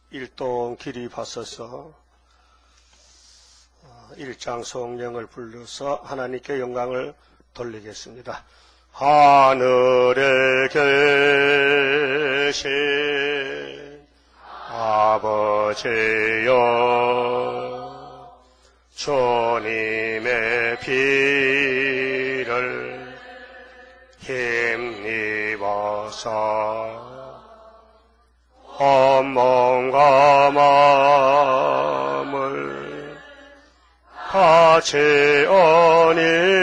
일동 길이 받서서 1장 성령을 불러서 하나님께 영광을 돌리겠습니다. 하늘에 계신 아버지여, 주님의 피를 힘입어서 온몸과 마음을 바치오니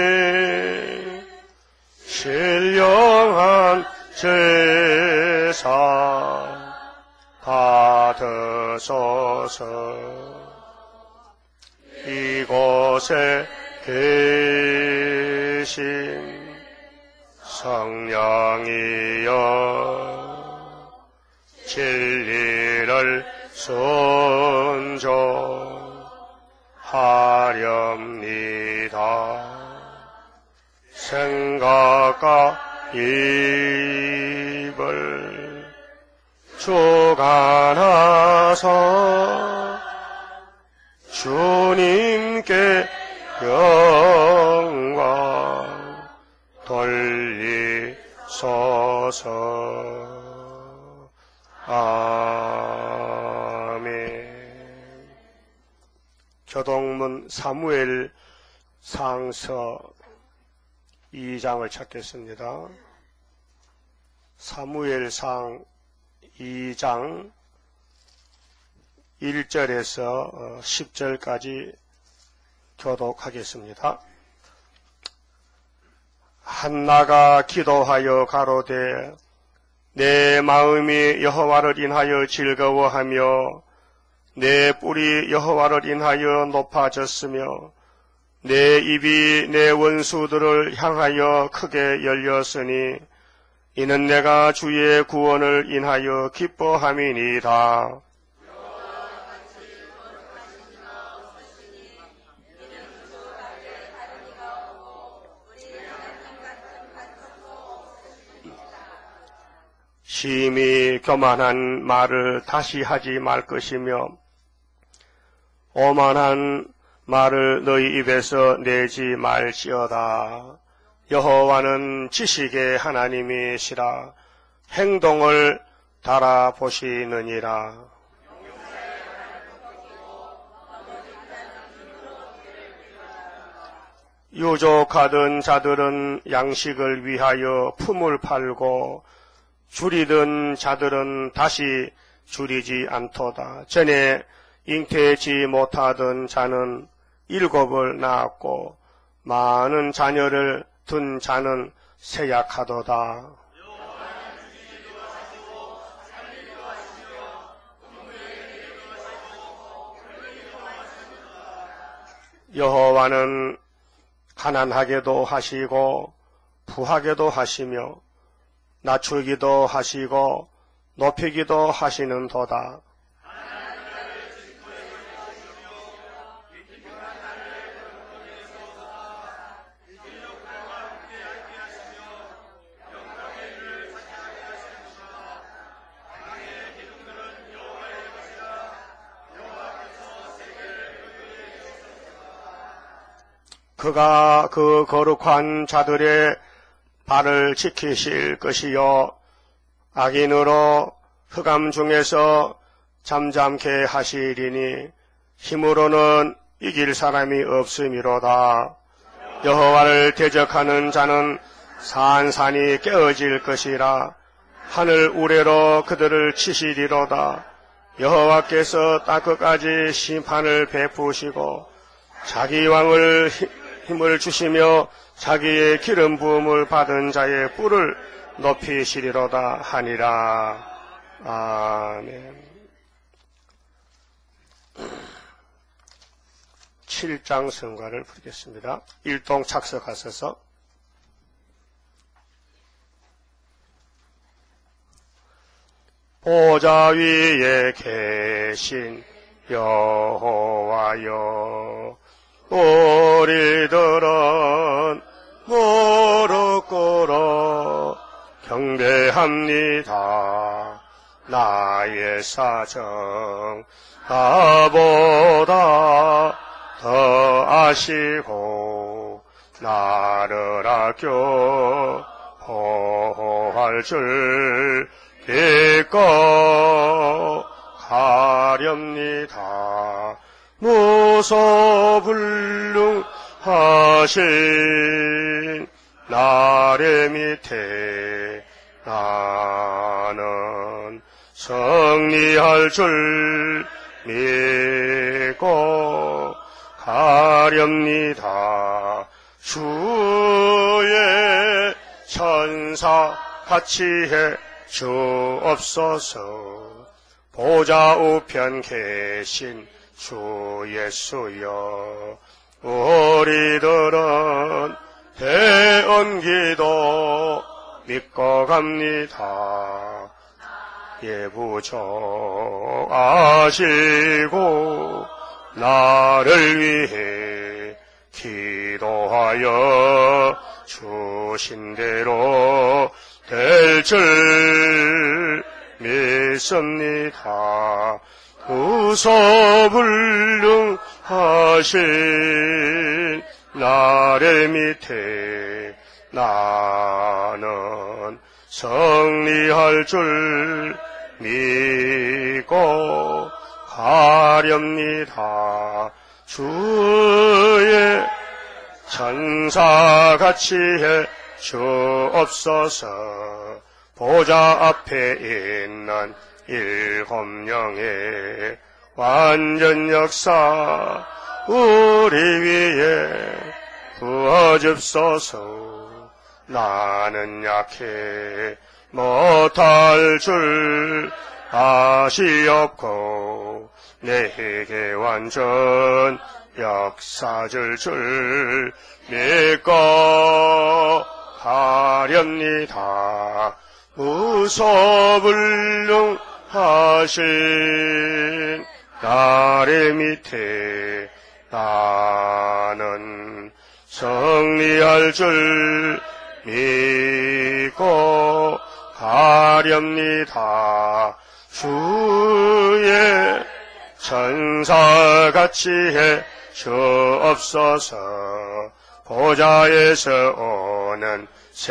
신령한 제사 받으소서. 이곳에 계신 성령이여, 진리를 순종하렵니다. 생각과 입을 주관하사 주님께 영광 돌리소서. 아멘. 교동문 사무엘 상서 2장을 찾겠습니다. 사무엘상 2장 1절에서 10절까지 교독하겠습니다. 한나가 기도하여 가로되, 내 마음이 여호와를 인하여 즐거워하며 내 뿔이 여호와를 인하여 높아졌으며 내 입이 내 원수들을 향하여 크게 열렸으니 이는 내가 주의 구원을 인하여 기뻐함이니이다. 심히 교만한 말을 다시 하지 말 것이며 오만한 말을 너희 입에서 내지 말지어다. 여호와는 지식의 하나님이시라. 행동을 달아보시느니라. 유족하던 자들은 양식을 위하여 품을 팔고 줄이던 자들은 다시 줄이지 않도다. 전에 잉태치 못하던 자는 7을 낳았고 많은 자녀를 둔 자는 세약하도다. 여호와는 가난하게도 하시고 부하게도 하시며 낮추기도 하시고 높이기도 하시는도다. 그가 그 거룩한 자들의 발을 지키실 것이요 악인으로 흑암 중에서 잠잠케 하시리니 힘으로는 이길 사람이 없음이로다. 여호와를 대적하는 자는 산산이 깨어질 것이라. 하늘 우레로 그들을 치시리로다. 여호와께서 땅끝까지 심판을 베푸시고 자기 왕을 힘을 주시며 자기의 기름 부음을 받은 자의 뿔을 높이시리로다 하니라. 아멘. 7장 성가를 부르겠습니다. 일동 착석하셔서 보좌 위에 계신 여호와여, 우리들은 무릎 꿇어 경배합니다. 나의 사정 나보다 더 아시고 나를 아껴 보호할 줄 믿고 가렵니다. 무소불능하신 나의 밑에 나는 승리할 줄 믿고 가렵니다. 주의 천사 같이 해 주옵소서. 보좌 우편 계신 주 예수여, 우리들은 대언기도 믿고 갑니다. 예부정하시고 나를 위해 기도하여 주신 대로 될 줄 믿습니다. 무소불능하신 나의 밑에 나는 승리할 줄 믿고 가렵니다. 주의 천사같이 해 주옵소서. 보좌 앞에 있는 7명의 완전 역사 우리 위에 부어줍소서. 나는 약해 못할 줄 아시옵고 내게 완전 역사 줄 믿고 가렵니다. 무소불능하신 나의 밑에 나는 승리할 줄 믿고 가렵니다. 주의 천사같이 해 주옵소서. 보좌에서 오는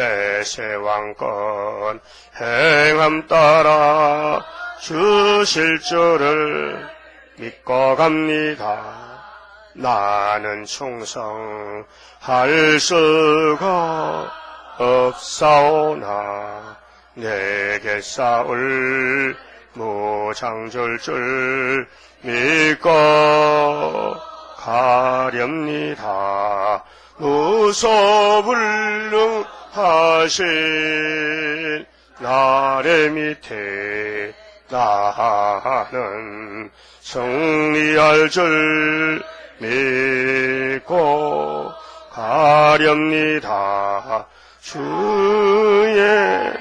세세왕권 행함 따라 주실 줄을 믿고 갑니다. 나는 충성할 수가 없사오나 내게 싸울 무장 줄 줄 믿고 가렵니다. 무소불능하신 나의 밑에 나는 승리할 줄 믿고 가렵니다. 주의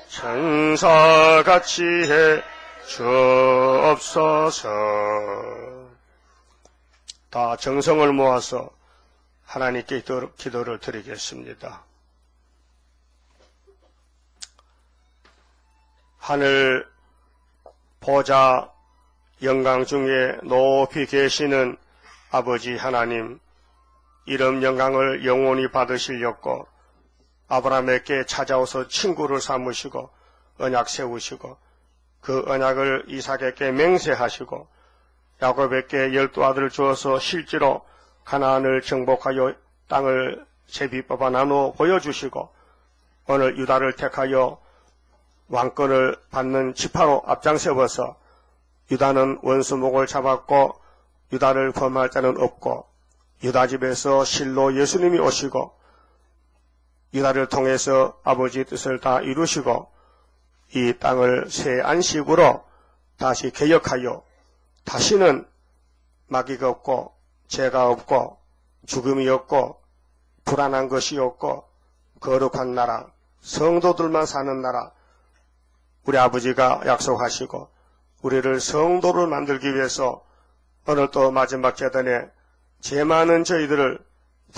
천사같이 해 주옵소서. 다 정성을 모아서 하나님께 기도를 드리겠습니다. 하늘 보좌 영광 중에 높이 계시는 아버지 하나님, 이런 영광을 영원히 받으시려고 아브라함에게 찾아오서 친구를 삼으시고 언약 세우시고 그 언약을 이삭에게 맹세하시고 야곱에게 12아들을 주어서 실제로 가나안을 정복하여 땅을 제비 뽑아 나누어 보여주시고 오늘 유다를 택하여 왕권을 받는 지파로 앞장세워서 유다는 원수목을 잡았고 유다를 범할 자는 없고 유다 집에서 실로 예수님이 오시고 유다를 통해서 아버지의 뜻을 다 이루시고 이 땅을 새 안식으로 다시 개혁하여 다시는 마귀가 없고 죄가 없고 죽음이 없고 불안한 것이 없고 거룩한 나라, 성도들만 사는 나라, 우리 아버지가 약속하시고 우리를 성도를 만들기 위해서 오늘 또 마지막 제단에 죄 많은 저희들을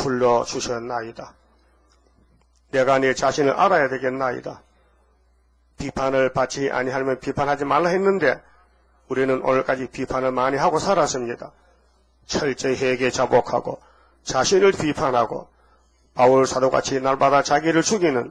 불러주셨나이다. 내가 내 자신을 알아야 되겠나이다. 비판을 받지 아니하면 비판하지 말라 했는데 우리는 오늘까지 비판을 많이 하고 살았습니다. 철저히 회개 자복하고 자신을 비판하고 바울 사도같이 날마다 자기를 죽이는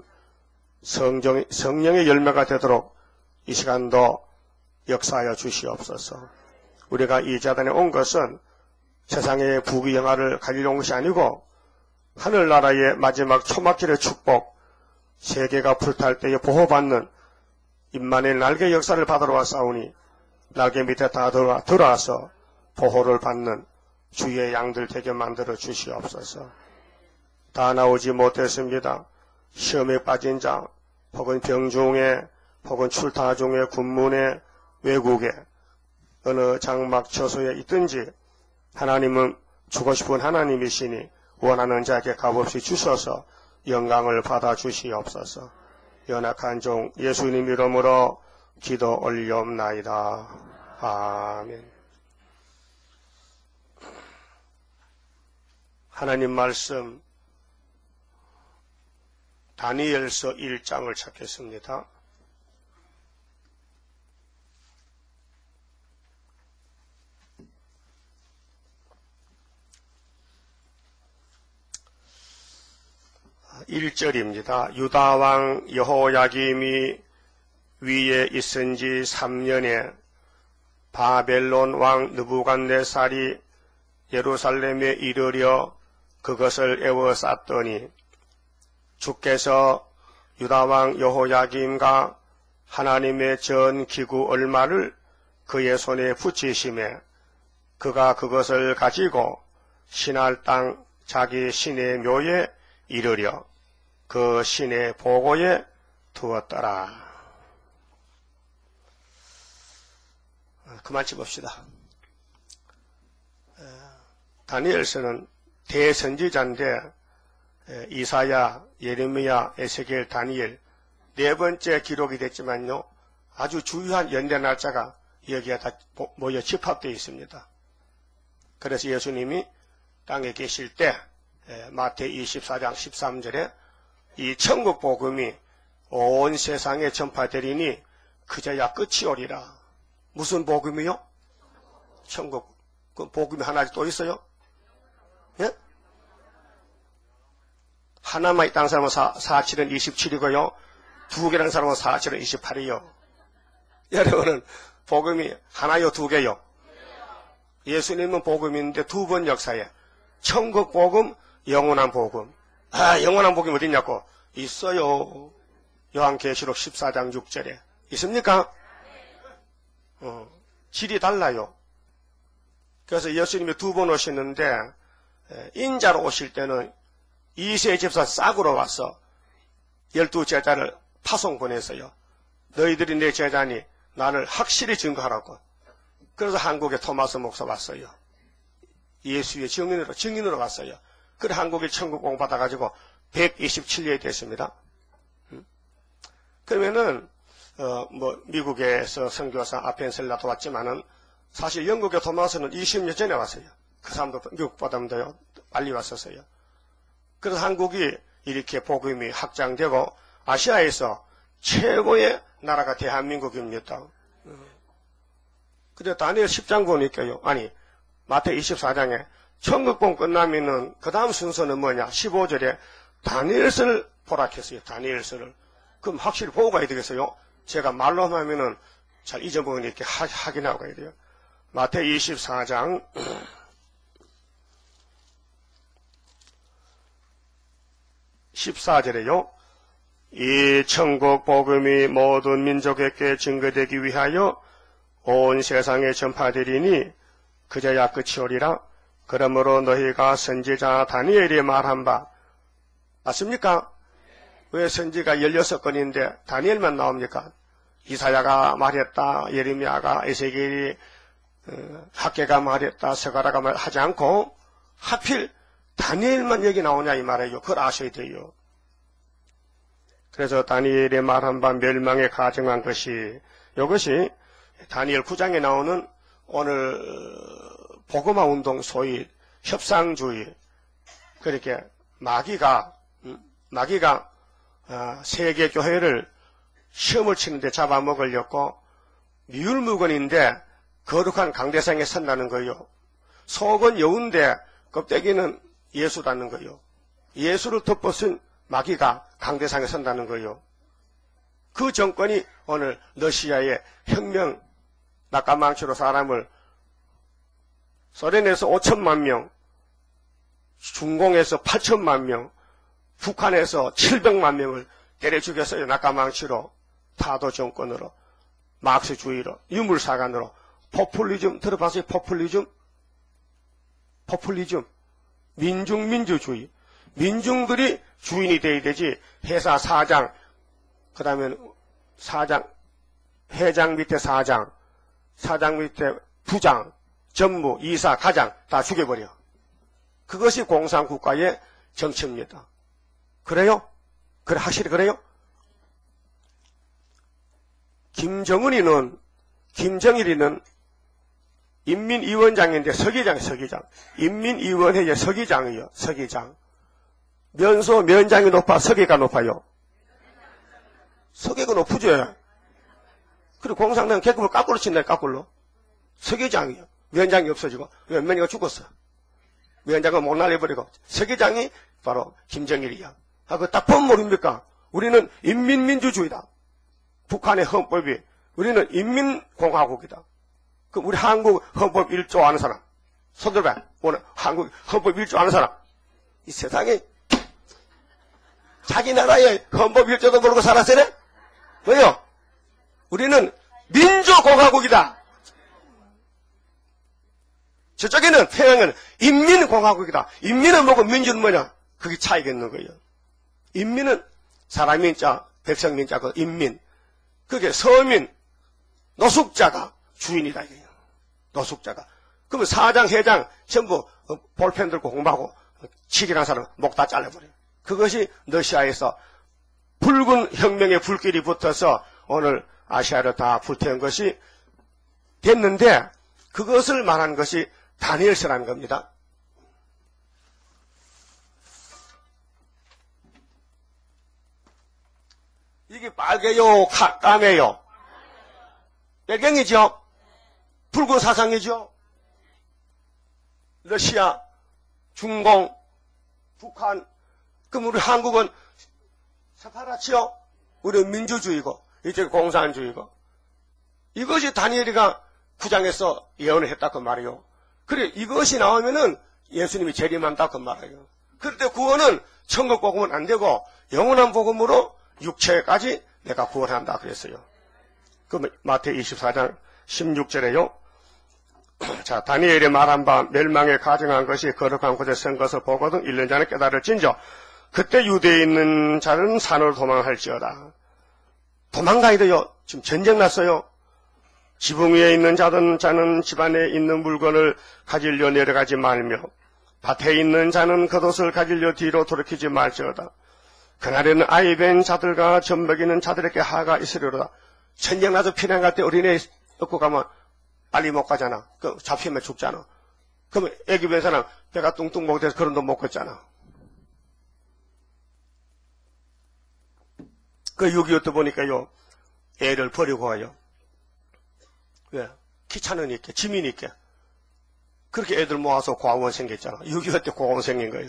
성령의 열매가 되도록 이 시간도 역사하여 주시옵소서. 우리가 이 재단에 온 것은 세상의 부귀영화를 가지러 온 것이 아니고 하늘나라의 마지막 초막절의 축복, 세계가 불탈 때에 보호받는 임마누엘 날개 역사를 받으러 왔사오니 날개 밑에 다 들어와서 보호를 받는 주의 양들 되게 만들어 주시옵소서. 다 나오지 못했습니다. 시험에 빠진 자, 혹은 병 중에, 혹은 출타 중에, 군문에, 외국에, 어느 장막 처소에 있든지 하나님은 주고 싶은 하나님이시니 원하는 자에게 값없이 주셔서 영광을 받아 주시옵소서. 연약한 종 예수님 이름으로 기도 올리옵나이다. 아멘. 하나님 말씀 다니엘서 1장을 찾겠습니다. (1절입니다) 유다왕 여호야김이 위에 있은 지 3년에 바벨론 왕 느부갓네살이 예루살렘에 이르려 그것을 에워쌌더니 주께서 유다왕 여호야김과 하나님의 전 기구 얼마를 그의 손에 붙이심에 그가 그것을 가지고 신할 땅 자기 신의 묘에 이르려 그 신의 보고에 두었더라. 그만 짚읍시다. 다니엘서는 대선지자인데 이사야, 예레미야, 에스겔, 다니엘 네 번째 기록이 됐지만요. 아주 주요한 연대 날짜가 여기에 다 모여 집합되어 있습니다. 그래서 예수님이 땅에 계실 때 마태 24장 13절에 이 천국 복음이 온 세상에 전파되리니 그제야 끝이 오리라. 무슨 복음이요? 천국. 그 복음이 하나 또 있어요? 예? 하나만 있다는 사람은 4,7은 27이고요. 두 개라는 사람은 4,7은 28이요. 여러분은 복음이 하나요, 두 개요? 예수님은 복음인데 두 번 역사에 천국 복음, 영원한 복음. 영원한 복음이 어디 있냐고? 있어요. 요한계시록 14장 6절에. 있습니까? 질이 달라요. 그래서 예수님이 두 번 오시는데 인자로 오실 때는 이세 집사 싹으로 와서 12제자를 파송 보냈어요. 너희들이 내 제자니 나를 확실히 증거하라고. 그래서 한국에 토마스 목사 왔어요. 예수의 증인으로 갔어요. 그래 한국에 천국 공부 받아가지고 127년이 됐습니다. 그러면은 미국에서 선교사 아펜셀라도 왔지만은 사실 영국의 토마스는 20년 전에 왔어요. 그 사람도 미국보다도 빨리 왔었어요. 그래서 한국이 이렇게 복음이 확장되고 아시아에서 최고의 나라가 대한민국입니다. 근데 다니엘 10장 보니까요. 아니 마태 24장에 천국봉 끝나면은 그 다음 순서는 뭐냐? 15절에 다니엘서를 보라 했어요. 다니엘서를. 그럼 확실히 보고 가야 되겠어요? 제가 말로 하면은 잘 잊어먹으니 이렇게 확인하고 가야 돼요. 마태 24장 14절에요. 이 천국 복음이 모든 민족에게 증거되기 위하여 온 세상에 전파되리니 그제야 끝이 오리라. 그러므로 너희가 선지자 다니엘이 말한 바 맞습니까? 왜 선지가 16건인데 다니엘만 나옵니까? 이사야가 말했다, 예레미야가, 에스겔이, 학개가 말했다, 스가랴가 말하지 않고 하필 다니엘만 여기 나오냐 이 말이에요. 그걸 아셔야 돼요. 그래서 다니엘의 말한 바 멸망에 가증한 것이 이것이 다니엘 9장에 나오는 오늘 복음화 운동 소위 협상주의 그렇게 마귀가 세계 교회를 시험을 치는데 잡아먹으려고 미울무건인데 거룩한 강대상에 선다는 거요. 속은 여운데 껍데기는 예수라는 거요. 예수를 덮어쓴 마귀가 강대상에 선다는 거요. 그 정권이 오늘 러시아의 혁명 낙가망치로 사람을 소련에서 5천만 명, 중공에서 8천만 명, 북한에서 700만 명을 때려 죽였어요. 낙가망치로, 타도 정권으로, 마크스주의로, 유물사관으로. 포퓰리즘 들어봤어요? 포퓰리즘? 민중민주주의. 민중들이 주인이 돼야 되지. 회사 사장, 그 다음에 사장, 회장 밑에 사장, 사장 밑에 부장, 전무, 이사, 가장 다 죽여버려. 그것이 공산국가의 정치입니다. 그래요? 그래, 확실히 그래요? 김정일이는 인민위원장인데 서기장. 인민위원회의 서기장이에요. 서기장. 면장이 높아, 서기가 높아요. 서기가 높으죠. 그리고 공산당 계급을 까꾸로 친다, 까꾸로. 서기장이요. 위원장이 없어지고, 몇명이가 죽었어. 위원장은 못 날려버리고, 서기장이 바로 김정일이야. 그거 딱 보면 모릅니까? 우리는 인민민주주의다. 북한의 헌법이, 우리는 인민공화국이다. 그럼 우리 한국 헌법 1조 아는 사람, 손들봐. 오늘 한국 헌법 1조 아는 사람. 이 세상에 자기 나라의 헌법 1조도 모르고 살았어요? 왜요? 우리는 민주공화국이다. 저쪽에는 태양은 인민공화국이다. 인민은 뭐고 민주는 뭐냐? 그게 차이가 있는 거예요. 인민은 사람인자, 백성민자, 그 인민. 그게 서민, 노숙자가 주인이다. 이거예요. 노숙자가. 그러면 사장, 회장 전부 볼펜 들고 공부하고 치기란 사람 목 다 잘라버려요. 그것이 러시아에서 붉은 혁명의 불길이 붙어서 오늘 아시아를 다 불태운 것이 됐는데 그것을 말한 것이 다니엘서라는 겁니다. 이게 빨개요, 까매요? 빨갱이죠? 붉은 사상이죠? 러시아, 중공, 북한, 그럼 우리 한국은 사파랗지요? 우리는 민주주의고, 이쪽은 공산주의고. 이것이 다니엘이가 9장에서 예언을 했다 그 말이요. 그래, 이것이 나오면은 예수님이 재림한다 그 말이에요. 그런데 구원은 천국 복음은 안 되고 영원한 복음으로 육체까지 내가 구원한다 그랬어요. 그 마태 24장 16절에요. 자, 다니엘이 말한 바 멸망에 가정한 것이 거룩한 곳에 선 것을 보거든 1년 전에 깨달을진저 그때 유대에 있는 자는 산으로 도망할지어다. 도망가야 돼요. 지금 전쟁 났어요. 지붕 위에 있는 자는 집안에 있는 물건을 가지려 내려가지 말며 밭에 있는 자는 겉옷을 가지려 뒤로 돌이키지 말지어다. 그날에는 아이 벤 자들과 젖 먹이는 자들에게 하가 있으리로다. 전쟁 나서 피난 갈 때 어린애 얻고 가면 빨리 못 가잖아. 그 잡히면 죽잖아. 그러면 애기 벤 사람 배가 뚱뚱 먹어서 그런 돈 못 걷잖아. 그 6.25 때 보니까요. 애를 버리고 와요. 왜? 귀찮으니까, 지미니까. 그렇게 애들 모아서 고아원 생겼잖아. 6.25 때 고아원 생긴 거예요.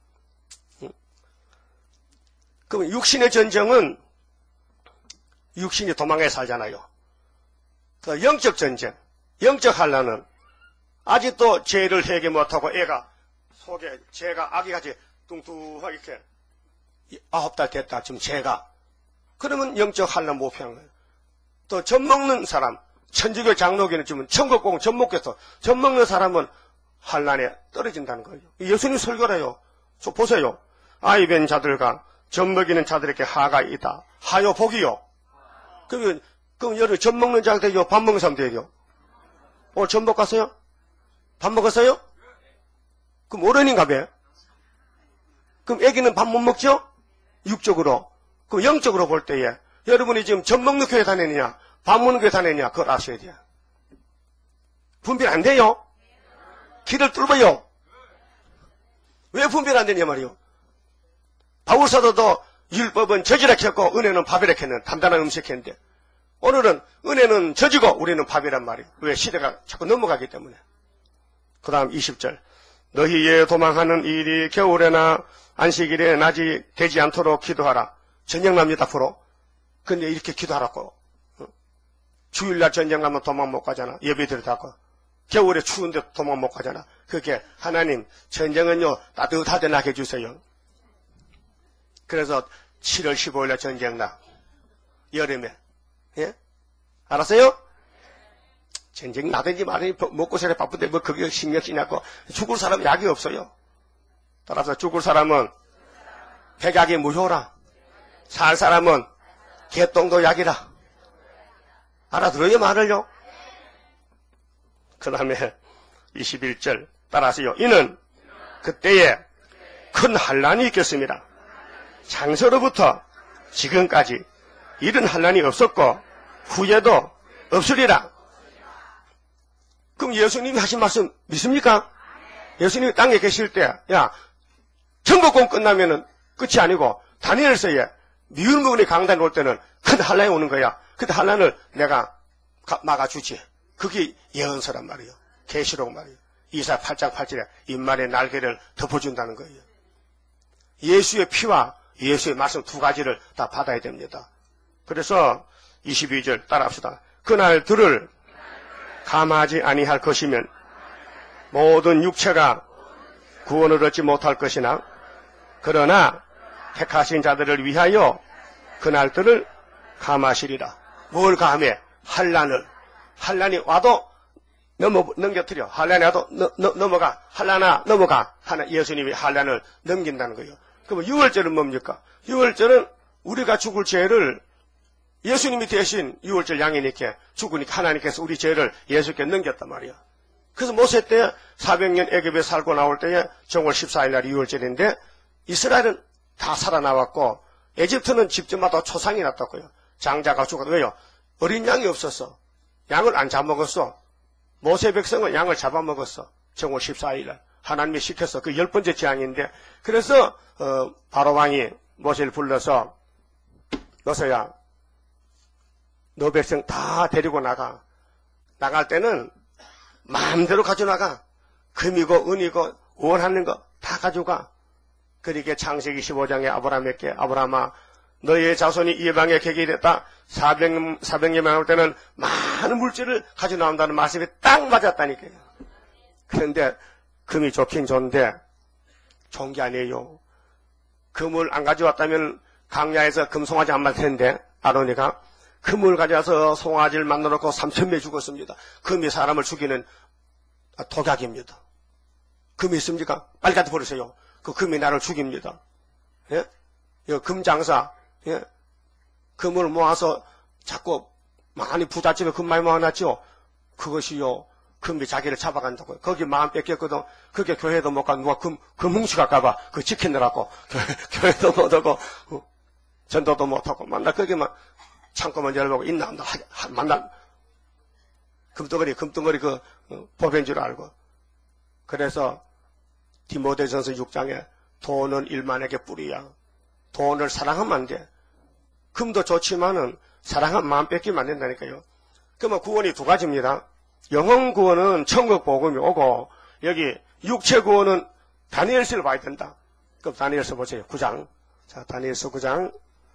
그럼 육신의 전쟁은 육신이 도망에 살잖아요. 그 영적 전쟁, 영적 환란은 아직도 죄를 해결 못하고 애가 속에 죄가 아기같이 뚱뚱하게 이렇게 9달 됐다. 지금 죄가. 그러면 영적 환란 못 피한 거예요. 또 젖 먹는 사람, 천주교 장로교는 지금 천국공은 젖 먹겠어. 젖 먹는 사람은 환란에 떨어진다는 거예요. 예수님 설교래요. 저 보세요. 아이 벤 자들과 젖 먹이는 자들에게 하가 있다. 하요 복이요. 그럼 여러분 젖 먹는 자가 되죠? 밥 먹는 사람 되죠? 오늘 젖 먹었어요? 밥 먹었어요? 그럼 어른인가 봐. 그럼 애기는 밥 못 먹죠? 육적으로. 그럼 영적으로 볼 때에 여러분이 지금 젖 먹는 교회 다니느냐 밥 먹는 교회 다니느냐 그걸 아셔야 돼요. 분별 안 돼요? 길을 뚫어요. 왜 분별 안 되냐 말이요. 바울 사도도 율법은 저지라 했고 은혜는 밥이라 했는 단단한 음식했는데 오늘은 은혜는 저지고 우리는 밥이란 말이에요. 왜? 시대가 자꾸 넘어가기 때문에. 그 다음 20절. 너희의 도망하는 일이 겨울에나 안식일에 낮이 되지 않도록 기도하라. 전쟁납니다 앞으로. 근데 이렇게 기도하라고. 주일날 전쟁나면 도망 못 가잖아. 예배드리다가. 겨울에 추운데 도망 못 가잖아. 그게 하나님 전쟁은요 따뜻하게 나게 해주세요. 그래서 7월 15일날 전쟁나. 여름에. 예? 알았어요? 전쟁 나든지 말든지 먹고 살아 바쁜데 뭐 그게 신경 쓰냐고. 죽을 사람 약이 없어요. 따라서 죽을 사람은 백약이 무효라. 살 사람은 개똥도 약이라. 알아들어요 말을요? 그 다음에 21절 따라하세요. 이는 그때에 큰 환난이 있겠습니다. 창세로부터 지금까지 이런 환난이 없었고 후에도 없으리라. 그럼 예수님이 하신 말씀 믿습니까? 예수님이 땅에 계실 때, 야, 천국공 끝나면은 끝이 아니고 다니엘서에 미운 부분이 강단에 올 때는 큰 환난이 오는 거야. 그때 환난을 내가 막아주지. 그게 예언서란 말이에요. 계시록 말이에요. 이사 8장 8절에 인말의 날개를 덮어준다는 거예요. 예수의 피와 예수의 말씀 두 가지를 다 받아야 됩니다. 그래서 22절 따라합시다. 그날들을 감하지 아니할 것이면 모든 육체가 구원을 얻지 못할 것이나 그러나 택하신 자들을 위하여 그날들을 감하시리라. 뭘 감해? 환난이 와도 넘겨뜨려. 환난이 와도 넘어가. 환난아 넘어가. 하나 예수님이 환난을 넘긴다는 거예요. 그럼 6월절은 뭡니까? 6월절은 우리가 죽을 죄를 예수님이 대신 6월절 양이니까 죽으니까 하나님께서 우리 죄를 예수께 넘겼단 말이야. 그래서 모세 때 400년 애굽에 살고 나올 때에 정월 14일 날 6월절인데 이스라엘은 다 살아나왔고 에집트는 집집마다 초상이 났다고요. 장자가 죽어도 왜요? 어린 양이 없었어. 양을 안 잡아먹었어. 모세 백성은 양을 잡아먹었어. 정월 14일 날. 하나님이 시켜서 그 10번째 재앙인데 그래서 바로왕이 모세를 불러서 모세야 너 백성 다 데리고 나가. 나갈 때는 마음대로 가져나가. 금이고 은이고 원하는 거 다 가져가. 그러니까 창세기 15장에 아브라함에게 아브라함아 너의 자손이 이방에 객이 됐다. 400년 나올 때는 많은 물질을 가져 나온다는 말씀이 딱 맞았다니까요. 그런데 금이 좋긴 좋은데 좋은 게 아니에요. 금을 안 가져왔다면 강야에서 금송아지 안 맞을 텐데 아론이가 금을 가져와서 송아지를 만나놓고 3,000명 죽었습니다. 금이 사람을 죽이는 독약입니다. 금이 있습니까? 빨리 갖다 버리세요. 그 금이 나를 죽입니다. 예? 금장사, 예? 금을 모아서 자꾸 많이 부잣집에 금 많이 모아놨죠? 그것이요, 금이 자기를 잡아간다고요. 거기 마음 뺏겼거든. 그게 교회도 못 가. 누가 금 훔쳐갈까봐 그 지키느라고. 교회도 못 오고, 전도도 못 하고, 만나 거기만 창고만 열어보고 있나, 만나, 금덩어리 그, 법인 줄 알고. 그래서, 디모데전서 6장에 돈은 일만에게 뿌리야. 돈을 사랑하면 안 돼. 금도 좋지만은 사랑하면 마음 뺏기면 안 된다니까요. 그러면 구원이 두 가지입니다. 영혼 구원은 천국 복음이 오고 여기 육체 구원은 다니엘서를 봐야 된다. 그럼 다니엘서 보세요. 9장. 자, 다니엘서 9장.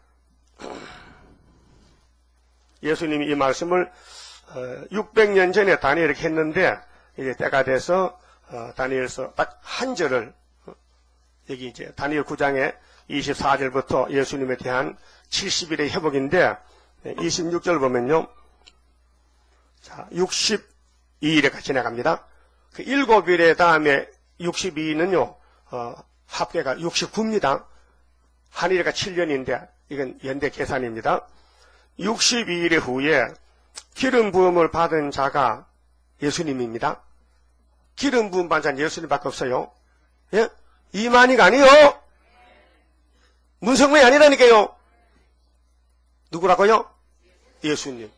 예수님이 이 말씀을 600년 전에 다니엘에게 했는데 이제 때가 돼서 다니엘서 딱 한 절을 여기 이제 다니엘 9장에 24절부터 예수님에 대한 70일의 회복인데 26절 보면요. 자, 62일에 지나갑니다. 그 7일에 다음에 62는요. 합계가 69입니다. 한일가 7년인데 이건 연대 계산입니다. 62일 후에 기름 부음을 받은 자가 예수님입니다. 기름 부음 받은 자는 예수님밖에 없어요. 예? 이만희가 아니요. 문성만이 아니라니까요. 누구라고요? 예수님.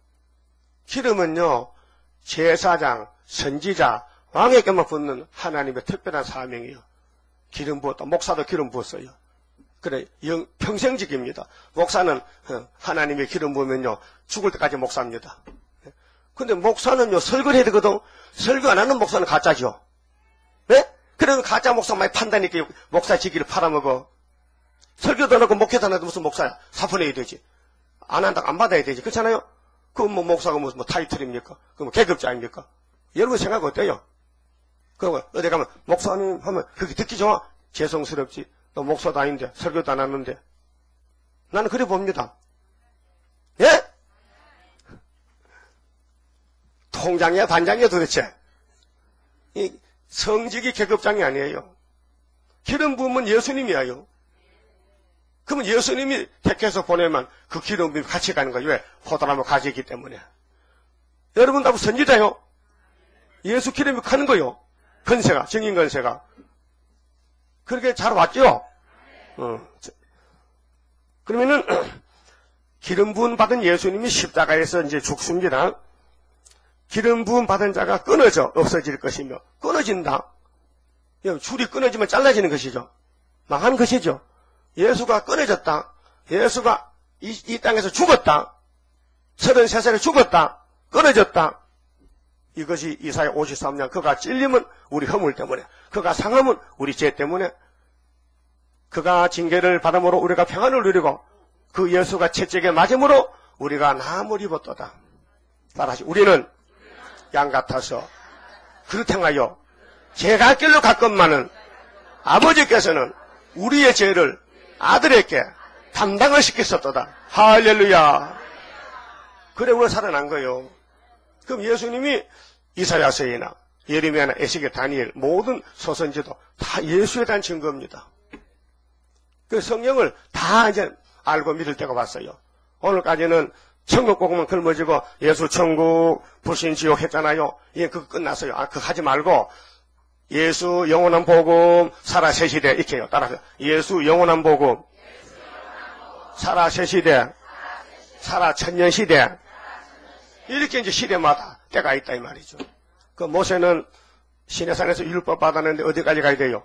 기름은요, 제사장, 선지자, 왕에게만 붓는 하나님의 특별한 사명이에요. 기름 부었다. 목사도 기름 부었어요. 그래, 평생직입니다. 목사는 하나님의 기름 부으면요, 죽을 때까지 목사입니다. 근데 목사는요, 설교를 해야 되거든. 설교 안 하는 목사는 가짜죠. 네? 그래서 가짜 목사 많이 판다니까 목사 직위를 팔아먹어. 설교도 안 하고 목회도 안 하고 무슨 목사야? 사표내야 되지. 안 한다고 안 받아야 되지. 그렇잖아요? 그럼 뭐 목사가 무슨 뭐 타이틀입니까? 그럼 뭐 계급자 아닙니까? 여러분 생각 어때요? 그리고 어디 가면 목사님 하면 그게 듣기 좋아? 죄송스럽지. 너 목사도 아닌데 설교도 안 하는데. 나는 그래 봅니다. 예? 통장이야 반장이야 도대체. 이 성직이 계급장이 아니에요. 기름 부으면 예수님이에요. 그러면 예수님이 택해서 보내면 그 기름 부음이 같이 가는 거예요. 왜? 포도나무 가지이기 때문에. 여러분 나도 선지자요. 예수 기름이 가는 거요. 건세가, 증인 건세가. 그렇게 잘 왔죠? 그러면은, 기름 부음 받은 예수님이 십자가에서 이제 죽습니다. 기름 부음 받은 자가 끊어져 없어질 것이며, 끊어진다. 줄이 끊어지면 잘라지는 것이죠. 망한 것이죠. 예수가 끊어졌다. 예수가 이 땅에서 죽었다. 33살에 죽었다. 끊어졌다. 이것이 이사야 53장. 그가 찔림은 우리 허물 때문에, 그가 상함은 우리 죄 때문에, 그가 징계를 받음으로 우리가 평안을 누리고, 그 예수가 채찍에 맞음으로 우리가 나음을 입었도다. 따라하시. 우리는 양 같아서 그릇 행하여 제가 길로 갔건만은 아버지께서는 우리의 죄를 아들에게 담당을 시켰었도다. 할렐루야. 그래 우리가 살아난 거예요. 그럼 예수님이 이사야서이나 예레미야나 에스겔 다니엘 모든 소선지도 다 예수에 대한 증거입니다. 그 성경을 다 이제 알고 믿을 때가 왔어요. 오늘까지는 천국 복음은 걸머지고 예수 천국 불신 지옥 했잖아요. 예, 그거 끝났어요. 그거 하지 말고 예수 영원한 복음 살아 새 시대 이렇게 해요. 따라서 예수 영원한 복음 살아 새 시대 살아 천년 시대 이렇게 이제 시대마다 때가 있다 이 말이죠. 그 모세는 시내산에서 율법 받았는데 어디까지 가야 돼요?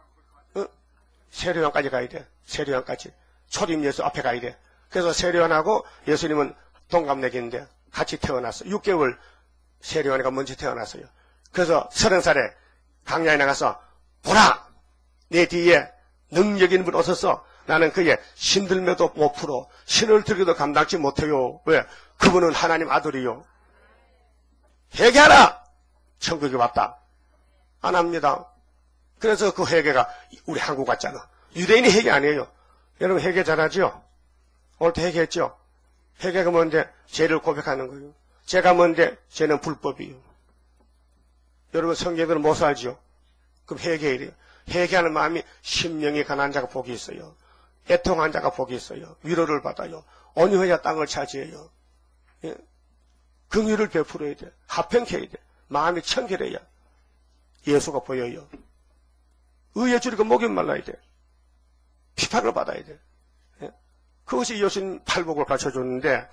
세례요한까지 가야 돼. 세례요한까지. 초림 예수 앞에 가야 돼. 그래서 세례요한하고 예수님은 동갑내기인데 같이 태어났어. 6개월 세례요한이가 먼저 태어났어요. 그래서 30살에 강야에 나가서 보라! 내 뒤에 능력 있는 분 오셔서 나는 그의 신들매도 못 풀어. 신을 들기도 감당치 못해요. 왜? 그분은 하나님 아들이요. 회개하라! 천국에 왔다. 안 합니다. 그래서 그 회개가 우리 한국 같잖아. 유대인이 회개 아니에요. 여러분 회개 잘하죠? 오늘 도 회개했죠? 회개가 뭔데? 죄를 고백하는 거예요. 죄가 뭔데? 죄는 불법이에요. 여러분 성경들은 못 살죠? 그럼 회개해야 돼요. 회개하는 마음이 심령이 가난한 자가 복이 있어요. 애통한 자가 복이 있어요. 위로를 받아요. 온유해야 땅을 차지해요. 예? 긍휼을 베풀어야 돼. 화평케 해야 돼. 마음이 청결해야 예수가 보여요. 의에 줄이고 목이 말라야 돼. 비판을 받아야 돼. 예? 그것이 예수님 팔복을 가르쳐줬는데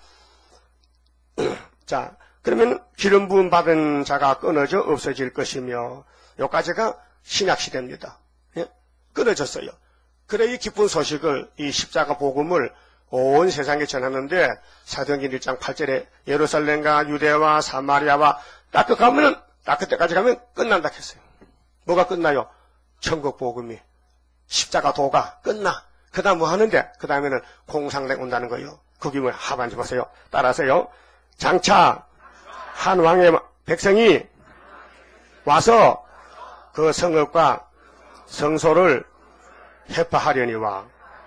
자 그러면 기름 부음 받은 자가 끊어져 없어질 것이며 여기까지가 신약시대입니다. 예? 끊어졌어요. 그래 이 기쁜 소식을 이 십자가 복음을 온 세상에 전하는데 사도행전 1장 8절에 예루살렘과 유대와 사마리아와 딱 그때까지 가면 끝난다 했어요. 뭐가 끝나요? 천국 복음이 십자가 도가 끝나. 그 다음 뭐 하는데? 그 다음에는 공상대 온다는 거예요. 그게 뭐 하반지 보세요. 따라서요. 장차 한 왕의 백성이 와서 그 성읍과 성소를 회파하려니와.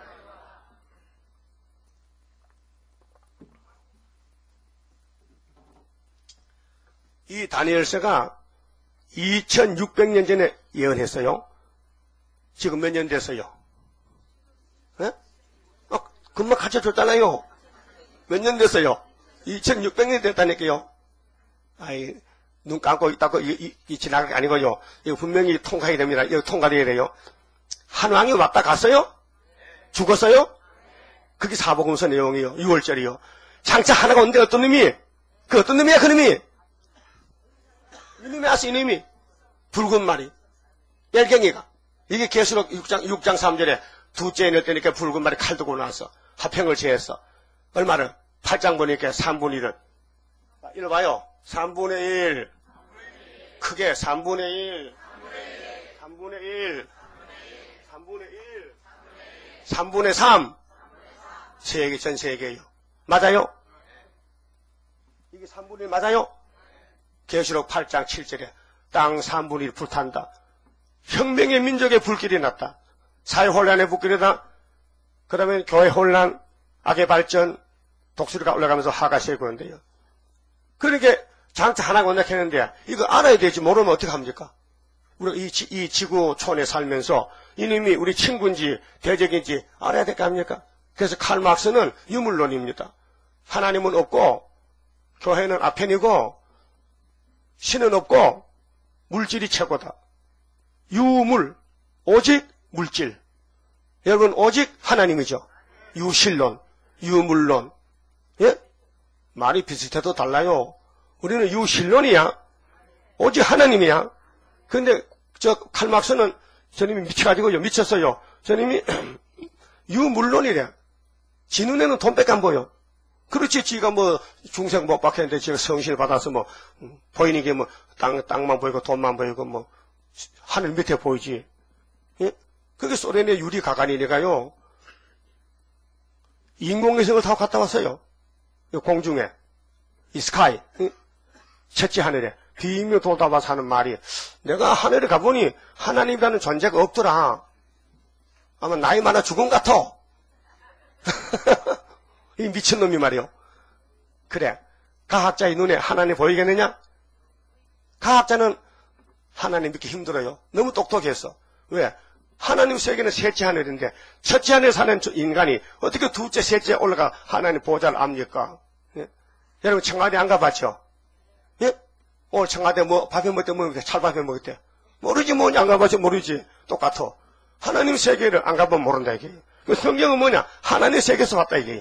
이 다니엘서가 2600년 전에 예언했어요. 지금 몇 년 됐어요? 예? 금방 가르쳐줬잖아요. 몇 년 됐어요? 2600년 됐다니까요. 아이, 눈 감고 있다고 이 지나갈 게 아니고요. 이거 분명히 통과해야 됩니다. 이거 통과돼야 돼요. 한 왕이 왔다 갔어요? 죽었어요? 그게 사복음서 내용이요. 6월절이요. 장차 하나가 온데 어떤 놈이? 그 어떤 놈이야, 그 놈이? 이 놈이 아시, 이 놈이? 붉은 말이. 벨갱이가. 이게 계시록 6장 3절에 둘째 낼 때니까 붉은 말이 칼 들고 나서 합평을 제했어. 얼마를? 8장 보니까 3분의 1을. 이리 봐요. 3분의 1. 크게 3분의 1. 3분의 1. 3분의 1. 3분의 3. 세계, 전 세계요. 맞아요? 이게 3분의 1 맞아요? 계시록 8장 7절에 땅 3분의 1 불탄다. 혁명의 민족의 불길이 났다. 사회 혼란의 불길이다. 그 다음에 교회 혼란, 악의 발전, 독수리가 올라가면서 화가 세고는데요. 그러니까 장차 하나가 온다했는데 이거 알아야 되지. 모르면 어떻게 합니까? 우리가 이 지구촌에 살면서 이놈이 우리 친구인지 대적인지 알아야 될 거 아닙니까? 그래서 칼 막스는 유물론입니다. 하나님은 없고 교회는 아편이고 신은 없고 물질이 최고다. 유물, 오직 물질. 여러분 오직 하나님이죠. 유실론, 유물론. 예? 말이 비슷해도 달라요. 우리는 유실론이야. 오직 하나님이야. 근데 저 칼막스는 저님이 미쳐가지고요. 미쳤어요. 저님이 유물론이래. 지 눈에는 돈밖에 안 보여. 그렇지, 지가 뭐 중생 못 받겠는데 지가 성실 받아서 뭐 보이는 게 뭐 땅만 보이고 돈만 보이고 뭐 하늘 밑에 보이지. 예? 그게 소련의 유리 가간이니까요. 인공위성을 타고 갔다 왔어요. 공중에 이 스카이 첫째 하늘에 빙빙 돌다 와서 하는 말이, 내가 하늘에 가보니 하나님이라는 존재가 없더라. 아마 나이 많아 죽은 것 같아. 이 미친놈이 말이요. 그래, 과학자의 눈에 하나님 보이겠느냐? 과학자는 하나님 믿기 힘들어요. 너무 똑똑해서. 왜? 하나님 세계는 셋째 하늘인데 첫째 하늘에 사는 인간이 어떻게 둘째, 셋째 올라가 하나님 보좌를 압니까? 예? 여러분 청와대 안 가봤죠? 예? 오늘 청와대 뭐 밥에 먹을 때 먹을 때 찰밥에 먹을 때 모르지. 뭐냐, 안 가봤지. 모르지. 똑같아. 하나님 세계를 안 가보면 모른다 이게요. 그 성경은 뭐냐? 하나님 세계에서 왔다 이게요.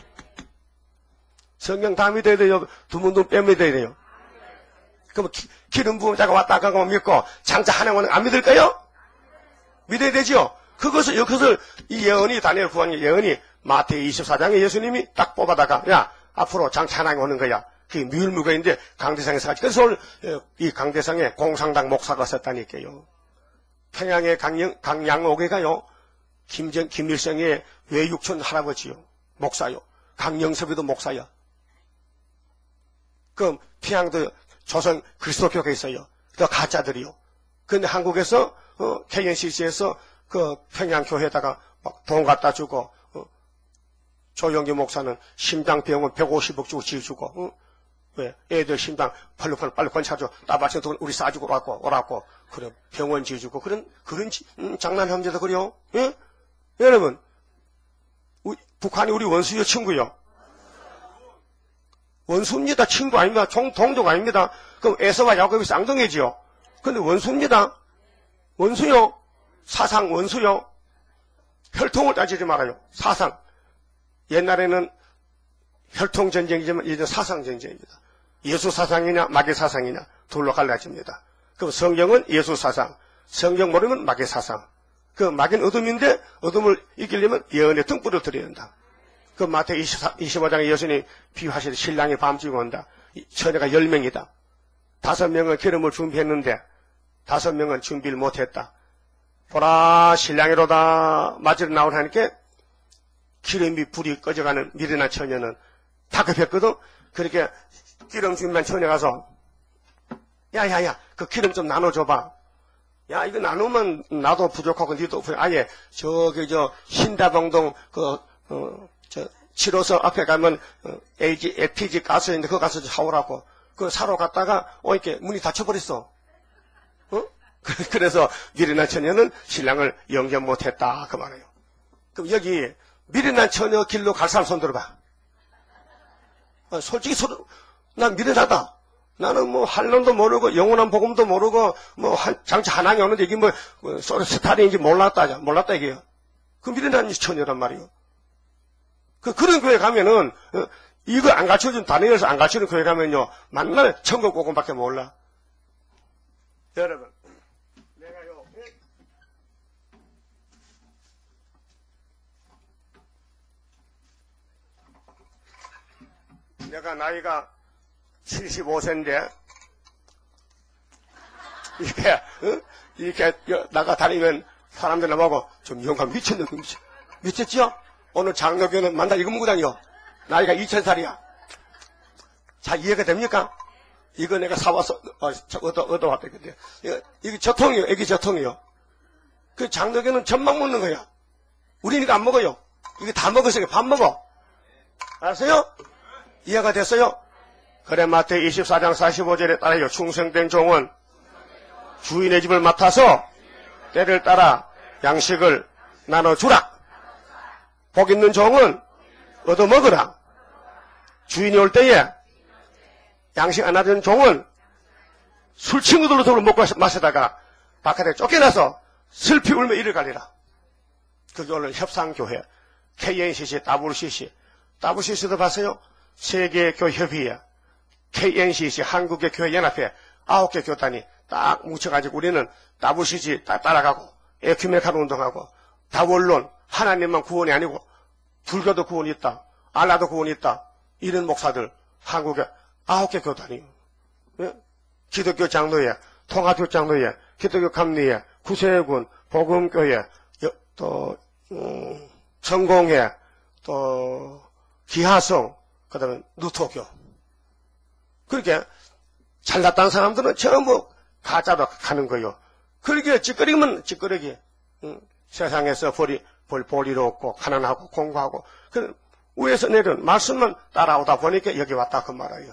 성경 다 믿어야 돼요. 두문둥 빼면 돼야 돼요. 그럼 기름 부은 자가 왔다 가고 믿고 장차 하나님은 안 믿을까요? 믿어야 되죠. 그것을 이 예언이, 다니엘 구왕의 예언이 마태의 24장에 예수님이 딱 뽑아다가, 야, 앞으로 장차 하나님 오는 거야. 그게 미울무가인데 강대상에서 가지. 그래서 오늘 이 강대상에 공상당 목사가 썼다니까요. 평양의 강양옥에가요, 김일성의 외육촌 할아버지요. 목사요. 강영섭이도 목사요. 그 평양도 조선 그리스도교가 있어요. 또 가짜들이요. 근데 한국에서 KNCC에서 그 평양교회에다가 막 돈 갖다 주고, 조영기 목사는 심장병원 150억 주고 지어주고, 왜? 애들 심장 빨리 권차줘. 따바쳐 돈 우리 싸주고 오라고. 그래, 병원 지어주고. 그런 장난합니다. 그래요? 예? 여러분, 북한이 우리 원수요, 친구요? 원수입니다. 친구 아닙니다. 동족 아닙니다. 그럼 에서와 야곱이 쌍둥이지요. 근데 원수입니다. 원수요. 사상 원수요. 혈통을 따지지 말아요. 사상. 옛날에는 혈통전쟁이지만 이제 사상전쟁입니다. 예수 사상이냐 마귀 사상이냐 둘로 갈라집니다. 그럼 성경은 예수 사상, 성경 모르면 마귀 사상. 그 마귀는 어둠인데 어둠을 이기려면 예언의 등불을 드려야 한다. 그 마태 25장에 예수님이 비유하실 신랑이 밤중에 온다. 처녀가 10명이다. 5명은 기름을 준비했는데 5명은 준비를 못했다. 보라 신랑이로다 맞으러 나오라니까 기름이 불이 꺼져가는 미련한 처녀는 다급했거든. 그렇게 기름 준비한 처녀 가서 야야야 그 기름 좀 나눠줘봐. 야 이거 나누면 나도 부족하고 니도 아예 저기 신다봉동 저 7호선 앞에 가면 LPG 가스인데 그거 가서 사오라고. 그 사러 갔다가 이렇게 문이 닫혀버렸어. 그래서 미련한 처녀는 신랑을 영접 못했다 그 말이에요. 그럼 여기 미련한 처녀 길로 갈 사람 손 들어봐. 솔직히 난 미련하다. 나는 뭐 한론도 모르고 영원한 복음도 모르고 뭐 장차 하나님 오는데 이게 뭐 스타일인지 몰랐다 이게요. 그 미련한 처녀란 말이에요. 그런 교회 가면은 이거 안 가르쳐준 다니엘서 안 가르치는 교회 가면요 만날 천국 복음밖에 몰라. 여러분 내가요 내가 나이가 75세인데, 이렇게 나가 다니면 사람들 나보고 좀 영감 미쳤네, 미쳤죠? 오늘 장로교는 만날 이거 먹고 다녀. 나이가 2000살이야. 자, 이해가 됩니까? 이거 내가 사와서, 얻어왔다. 이게 저통이요. 애기 저통이요. 그 장로교는 전막 먹는 거야. 우리는 이거 안 먹어요. 이거 다 먹었어요. 밥 먹어. 알았어요? 이해가 됐어요? 그래, 마태복음 24장 45절에 따라요. 충성된 종은 주인의 집을 맡아서 때를 따라 양식을 나눠주라. 복 있는 종은 얻어먹으라. 주인이 올 때에 양식 안 하던 종은 술 친구들로 더불어 먹고 마시다가 바깥에 쫓겨나서 슬피 울며 이를 갈리라. 그게 오늘 협상교회, KNCC, WCC도 봤어요? 세계교협의회, KNCC, 한국의 교회연합회 9개 교단이 딱 뭉쳐가지고 우리는 WCC 딱 따라가고 에큐메칼 운동하고 다원론, 하나님만 구원이 아니고 불교도 구원이 있다, 알라도 구원이 있다, 이런 목사들 한국에 9개 교단이요. 예? 기독교 장로회, 통합교 장로회, 기독교 감리회, 구세군, 복음교회, 또 성공회, 또 기하성, 그 다음에 누토교. 그렇게 잘났다는 사람들은 전부 가짜로 가는 거요. 그렇게 찌끄리면 찌끄러기. 세상에서 볼이로 없고 가난하고 공부하고 그 위에서 내려온 말씀만 따라오다 보니까 여기 왔다 그 말이에요.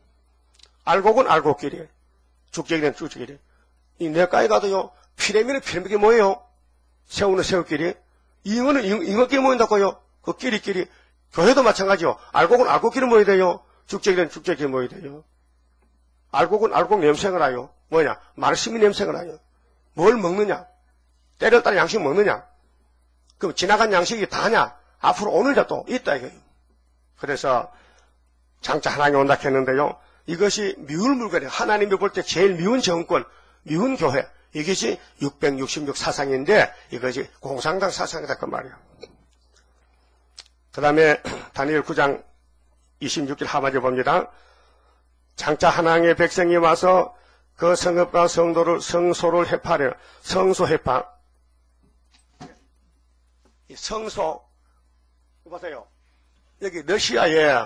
알곡은 알곡끼리, 죽적이는 죽적끼리. 이 내과에 가도요, 피라미드 뭐예요? 새우는 새우끼리, 잉어는 잉어끼리 모인다고요. 그 끼리끼리. 교회도 마찬가지요. 알곡은 알곡끼리 모여야 돼요. 죽적이는 죽적끼리 모여야 돼요. 알곡은 알곡 냄새가 나요. 뭐냐? 말씀이 냄새가 나요. 뭘 먹느냐? 때를 따라 양식 먹느냐? 그럼 지나간 양식이 다냐? 앞으로 오늘 자또 있다 이거예요. 그래서 장차 하나님이 온다 했는데요. 이것이 미울 물건이에요. 하나님이 볼 때 제일 미운 정권, 미운 교회. 이것이 666 사상인데 이것이 공산당 사상이다 그 말이에요. 그 다음에 다니엘 9장 26절 하반절 봅니다. 장차 하나님의 백성이 와서 그 성읍과 성소를 해파려. 성소 해파. 이 성소 보세요. 여기 러시아에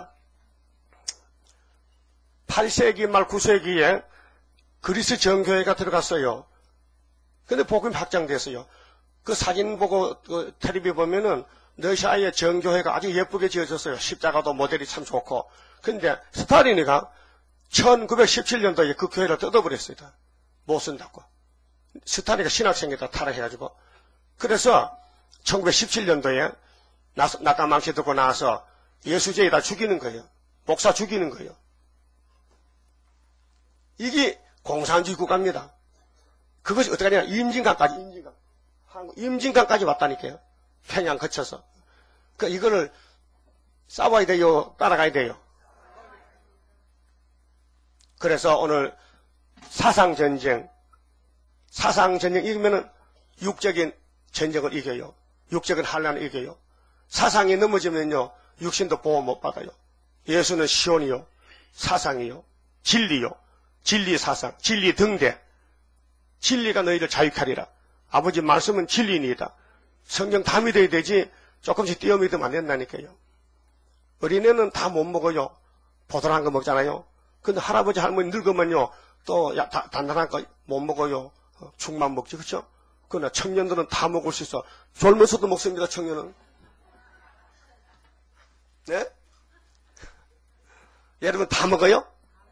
8세기 말 9세기에 그리스 정교회가 들어갔어요. 근데 복음이 확장됐어요. 그 사진 보고 그 텔레비 보면은 러시아의 정교회가 아주 예쁘게 지어졌어요. 십자가도 모델이 참 좋고. 근데 스탈린이가 1917년도에 그 교회를 뜯어버렸어요. 못 쓴다고. 스탈린이가 신학생에다 타락해가지고. 그래서 1917년도에 낙가망치 듣고 나와서 예수제에다 죽이는 거예요. 목사 죽이는 거예요. 이게 공산주의 국가입니다. 그것이 어떻게 하냐? 임진강까지 왔다니까요. 평양 거쳐서. 그러니까 이거를 싸워야 돼요? 따라가야 돼요? 그래서 오늘 사상전쟁 이기면은 육적인 전쟁을 이겨요. 육적인 환란을 이겨요. 사상이 넘어지면요, 육신도 보호 못 받아요. 예수는 시온이요, 사상이요, 진리요, 진리 사상, 진리 등대, 진리가 너희를 자유하리라. 아버지 말씀은 진리니이다. 성경 다 믿어야 되지 조금씩 띄어 믿으면 안 된다니까요. 어린애는 다 못 먹어요. 보드란 거 먹잖아요. 근데 할아버지 할머니 늙으면요 또 단단한 거 못 먹어요. 죽만 먹지, 그렇죠? 그러나 청년들은 다 먹을 수 있어. 졸면서도 먹습니다. 청년은. 네? 여러분 다 먹어요?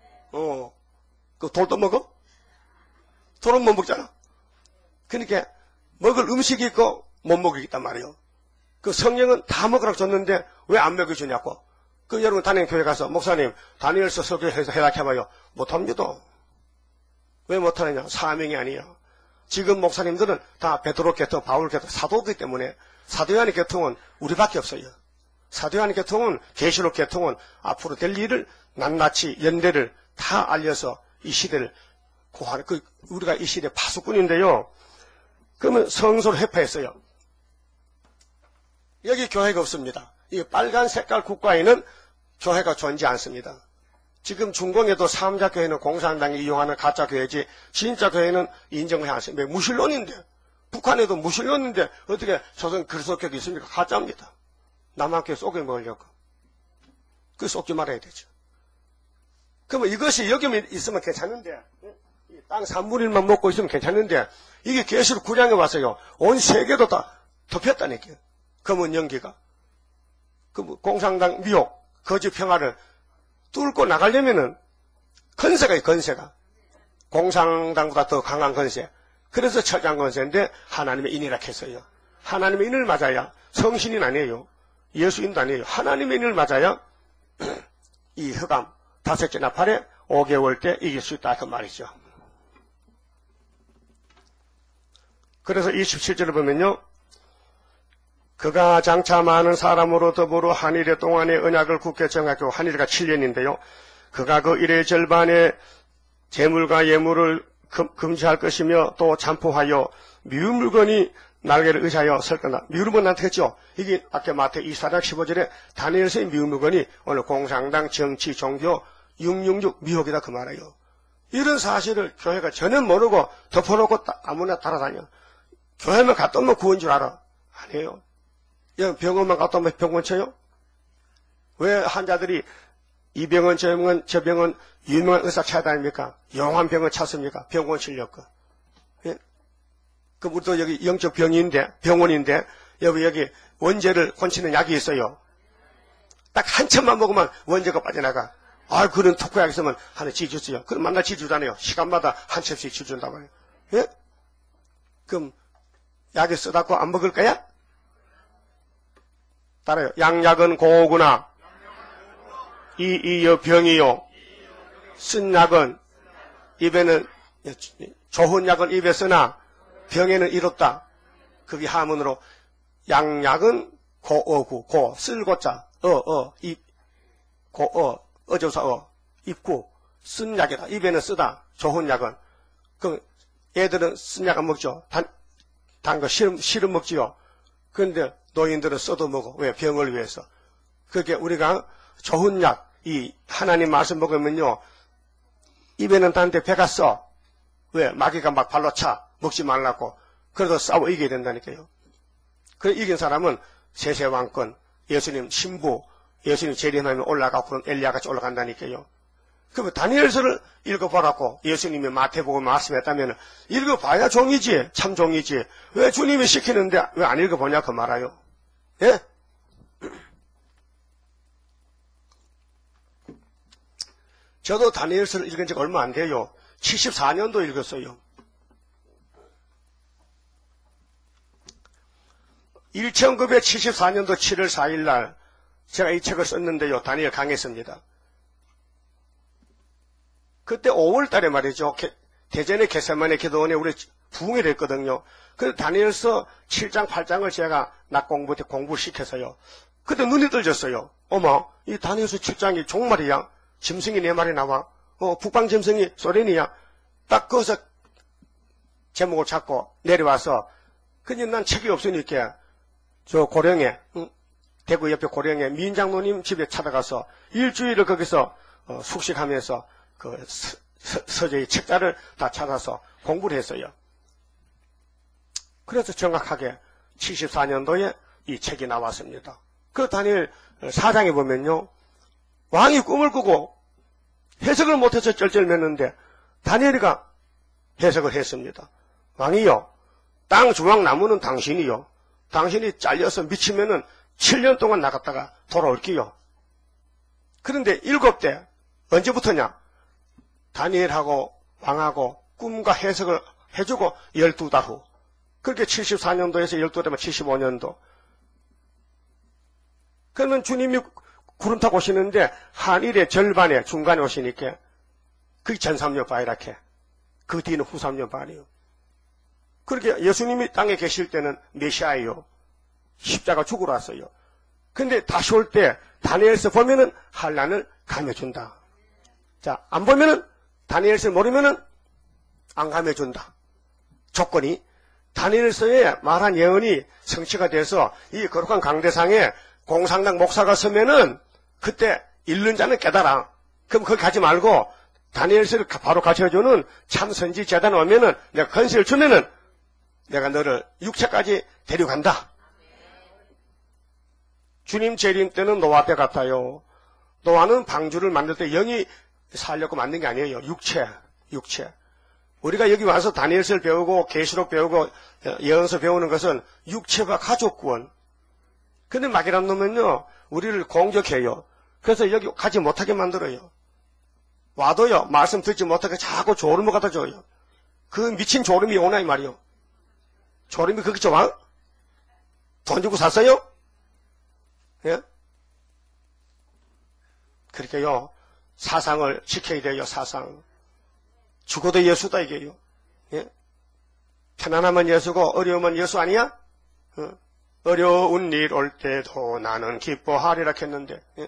그 돌도 먹어? 돌은 못 먹잖아. 그러니까 먹을 음식이 있고 못 먹이겠단 말이에요. 그 성령은 다 먹으라고 줬는데 왜 안 먹여주냐고. 그 여러분 다니는 교회 가서 목사님 다니엘서 설교해서 해석해봐요. 못합니다. 왜 못하느냐? 사명이 아니에요. 지금 목사님들은 다 베드로 계통, 바울 계통, 사도이기 때문에 사도요한의 계통은 우리밖에 없어요. 사도요한의 계통은 계시록 계통은 앞으로 될 일을 낱낱이 연대를 다 알려서 이 시대를 구하는 우리가 이 시대 파수꾼인데요. 그러면 성소를 회파했어요. 여기 교회가 없습니다. 이 빨간 색깔 국가에는 교회가 존재 않습니다. 지금 중공에도 사암자교회는 공산당이 이용하는 가짜 교회지 진짜 교회는 인정을 하지 않습니다. 무신론인데 북한에도 무신론인데 어떻게 조선 그리스도교가 있습니까? 가짜입니다. 남한교회 속여 먹으려고. 그 속지 말아야 되죠. 그러면 이것이 여기만 있으면 괜찮은데 땅 3분의 1만 먹고 있으면 괜찮은데 이게 계시록 9장에 와서요. 온 세계도 다 덮였다니까요. 검은 연기가. 그 공산당 미혹, 거짓 평화를 뚫고 나가려면은 건세가 건세가. 공산당보다 더 강한 건세. 그래서 철장 건세인데 하나님의 인이라 했어요. 하나님의 인을 맞아야 성신인 아니에요. 예수인도 아니에요. 하나님의 인을 맞아야 이 흑암 다섯째 나팔에 5개월 때 이길 수 있다 그 말이죠. 그래서 27절을 보면요. 그가 장차 많은 사람으로 더불어 한일의 동안의 언약을 굳게 정하고 한일가 7년인데요. 그가 그 일의 절반에 재물과 예물을 금지할 것이며 또 잠포하여 미운 물건이 날개를 의지하여 설 거다. 미운 물건한테 했죠. 이게 아까 마태 24장 15절에 다니엘서의 미운 물건이 오늘 공산당 정치 종교 666 미혹이다 그 말이에요. 이런 사실을 교회가 전혀 모르고 덮어놓고 아무나 따라다녀. 교회만 갔다 오면 구원 줄 알아. 아니에요. 병원만 갔다 오면 병원 쳐요? 왜 환자들이 이 병원 저 병원 유명한 의사 찾아다닙니까? 영한 병원 찾습니까? 병원 치려고. 예? 그럼 우리도 여기 영적 병원인데 여기 원죄를 고치는 약이 있어요. 딱 한 첩만 먹으면 원죄가 빠져나가. 아, 그런 특효약 있으면 하나 지주세요. 그럼 만날 지주잖아요. 시간마다 한 첩씩 지준다고 해요. 예? 그럼 약이 쓰다고 안 먹을 거야? 따라요. 양약은 고구나. 이여 병이요. 쓴 약은 입에는 좋은 약은 입에 쓰나 병에는 이롭다. 그게 하문으로 양약은 고어구 고 쓸고자 입 어조사 입구 쓴 약이다. 입에는 쓰다. 좋은 약은 그 애들은 쓴 약 안 먹죠. 단 거 실은 먹지요. 그런데 노인들은 써도 먹어. 왜? 병을 위해서. 그게 우리가 좋은 약, 이 하나님 말씀 먹으면요. 입에는 단데 배가 써. 왜? 마귀가 막 발로 차. 먹지 말라고. 그래도 싸워 이겨야 된다니까요. 그래 이긴 사람은 세세왕권, 예수님 신부, 예수님 재림하면 올라가고 엘리야같이 올라간다니까요. 그러면 다니엘서를 읽어보라고 예수님이 마태복음 말씀했다면 읽어봐야 종이지. 참 종이지. 왜 주님이 시키는데 왜 안 읽어보냐 그 말아요. 예? 저도 다니엘서를 읽은 지가 얼마 안 돼요. 74년도 읽었어요. 1974년도 7월 4일 날 제가 이 책을 썼는데요. 다니엘 강했습니다. 그때 5월 달에 말이죠. 대전의 겟세마네 기도원에 우리 부흥이 됐거든요. 그래서 다니엘서 7장, 8장을 제가 낮 공부 때 공부시켜서요. 그때 눈이 떠졌어요. 어머, 이 다니엘서 7장이 종말이야. 짐승이 4마리 나와. 북방 짐승이 소련이야. 딱 거기서 제목을 잡고 내려와서 근데 난 책이 없으니까 저 고령에 대구 옆에 고령에 민장로님 집에 찾아가서 일주일을 거기서 숙식하면서 그 서재의 책자를 다 찾아서 공부를 했어요. 그래서 정확하게 74년도에 이 책이 나왔습니다. 그 다니엘 4장에 보면요. 왕이 꿈을 꾸고 해석을 못해서 쩔쩔맸는데 다니엘이가 해석을 했습니다. 왕이요. 땅 중앙 나무는 당신이요. 당신이 잘려서 미치면은 7년 동안 나갔다가 돌아올게요. 그런데 7대 언제부터냐? 다니엘하고 왕하고 꿈과 해석을 해주고 12달 후. 그렇게 74년도에서 12달이면 75년도. 그러면 주님이 구름 타고 오시는데 한일의 절반에 중간에 오시니까 그게 전3년 바이라케. 그 뒤는 후3년 반이요. 그렇게 예수님이 땅에 계실 때는 메시아예요. 십자가 죽으러 왔어요. 근데 다시 올 때 다니엘서 보면은 환난을 감해준다. 자, 안 보면은 다니엘서를 모르면은 안 감해준다. 조건이 다니엘서에 말한 예언이 성취가 돼서 이 거룩한 강대상에 공산당 목사가 서면은 그때 잃는 자는 깨달아. 그럼 거기 가지 말고 다니엘서를 바로 가르쳐주는 참선지 재단 오면은 내가 건세를 주면은 내가 너를 육체까지 데려간다. 주님 재림 때는 노아 때 같아요. 노아는 방주를 만들 때 영이 살려고 만든 게 아니에요. 육체. 우리가 여기 와서 다니엘서를 배우고 계시록 배우고 예언서 배우는 것은 육체와 가족 구원. 근데 마귀란 놈은요, 우리를 공격해요. 그래서 여기 가지 못하게 만들어요. 와도요, 말씀 듣지 못하게 자꾸 졸음을 갖다 줘요. 그 미친 졸음이 오나 이 말이요. 졸음이 그렇게 좋아? 돈 주고 샀어요? 예? 그렇게요, 사상을 지켜야 돼요, 사상. 죽어도 예수다, 이게요. 예? 편안하면 예수고, 어려우면 예수 아니야? 어려운 일 올 때도 나는 기뻐하리라 했는데, 예?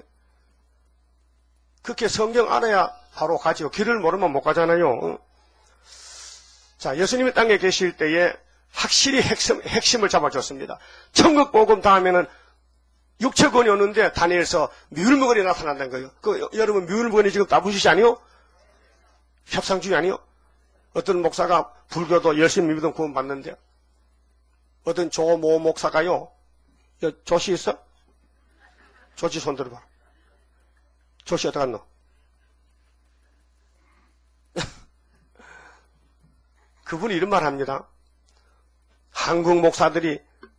그렇게 성경 알아야 바로 가지요. 길을 모르면 못 가잖아요. 자, 예수님이 땅에 계실 때에 확실히 핵심을 잡아줬습니다. 천국 복음 다음에는 육체권이 오는데 다니엘서 뮤울무건이 나타난다는 거예요. 여러분 뮤울무건이 지금 나부시시 아니요? 협상주의 아니요? 어떤 목사가 불교도 열심히 믿으면 구원 받는데 어떤 조모 목사가요. 조씨 있어? 조씨 손 들어봐. 조씨 어디 갔노? 그분이 이런 말 합니다. 한국 목사들이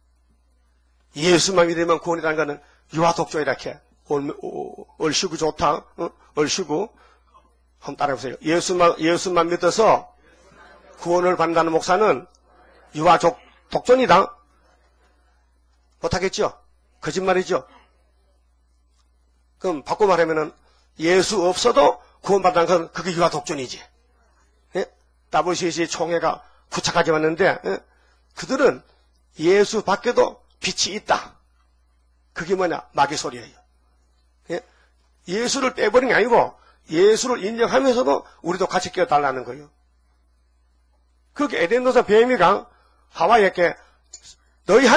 예수만 믿으면 구원이라는 것은 유아독조이라 해. 얼씨구 좋다. 얼씨구. 한번 따라해보세요. 예수만 믿어서 구원을 받는다는 목사는 독존이다. 못하겠죠? 거짓말이죠? 그럼 바꿔 말하면은 예수 없어도 구원받는 건 그게 유아독존이지. 예? WCC 총회가 부착하지 왔는데 그들은 예수 밖에도 빛이 있다. 그게 뭐냐? 마귀 소리예요. 예? 예수를 빼버린 게 아니고 예수를 인정하면서도 우리도 같이 깨어달라는 거예요. 그렇게 에덴도사 뱀이가 하와이에게 너희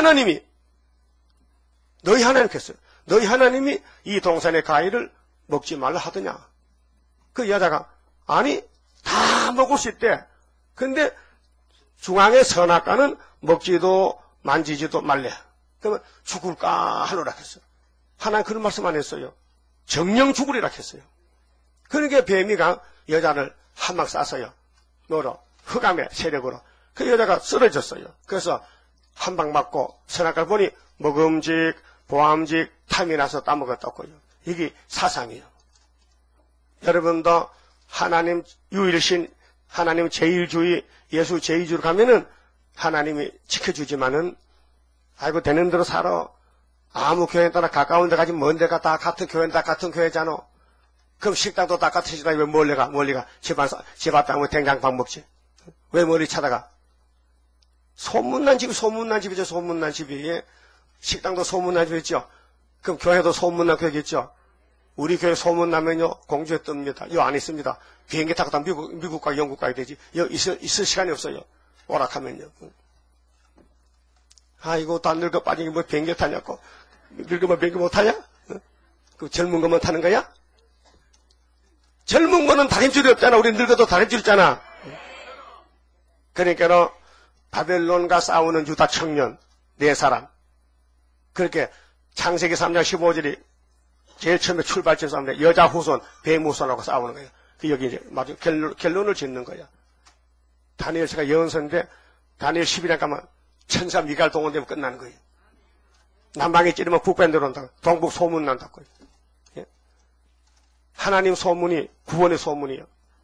하나님께서요. 너희 하나님이 이 동산의 과일을 먹지 말라 하더냐. 그 여자가 아니 다 먹을 수 있대. 근데 중앙의 선악과는 먹지도 만지지도 말래. 그러면 죽을까 하노라 했어요. 하나님 그런 말씀 안 했어요. 정령 죽으리라 했어요. 그러니까 뱀이가 여자를 한 방 쐈어요. 뭐로? 흑암의 세력으로. 그 여자가 쓰러졌어요. 그래서 한 방 맞고 선악과를 보니 먹음직, 보암직, 탐이 나서 따먹었다고요. 이게 사상이에요. 여러분도 하나님 유일신, 하나님 제일주의, 예수 제일주의로 가면은 하나님이 지켜주지만은 아이고 되는 대로 살아. 아무 교회에 따라 가까운 데 가지 먼 데가 다 같은 교회는 다 같은 교회잖아. 그럼 식당도 다 같은 식당이 왜 멀리 가? 집 앞에 가면 된장밥 먹지. 왜 멀리 찾아가? 소문난 집이죠. 소문난 집이. 식당도 소문난 집이죠. 그럼 교회도 소문난 교회겠죠. 우리 교회 소문나면요 공주에 뜹니다. 요 안 있습니다. 비행기 타고 다 미국 가 영국 가야 되지. 여기 있을 시간이 없어요. 오락하면요. 아이고 다 늙어 빠진 게 뭐 비행기 타냐고. 늙으면 비행기 못 타냐? 그 젊은 것만 타는 거야? 젊은 거는 다림줄이 없잖아. 우리 늙어도 다림줄 있잖아. 그러니까 바벨론과 싸우는 유다 청년 4사람. 그렇게 창세기 3장 15절이 제일 처음에 출발점 싸움인데 여자 후손, 뱀 후손하고 싸우는 거예요. 그 여기 이제 마주 결론을 짓는 거야. 다니엘서가 예언서인데 다니엘 11장 가면 천사 미갈 동원되면 끝나는 거예요. 남방에 찌르면 북방 들어온다고. 동북 소문 난다고. 예? 하나님 소문이 구원의 소문이에요.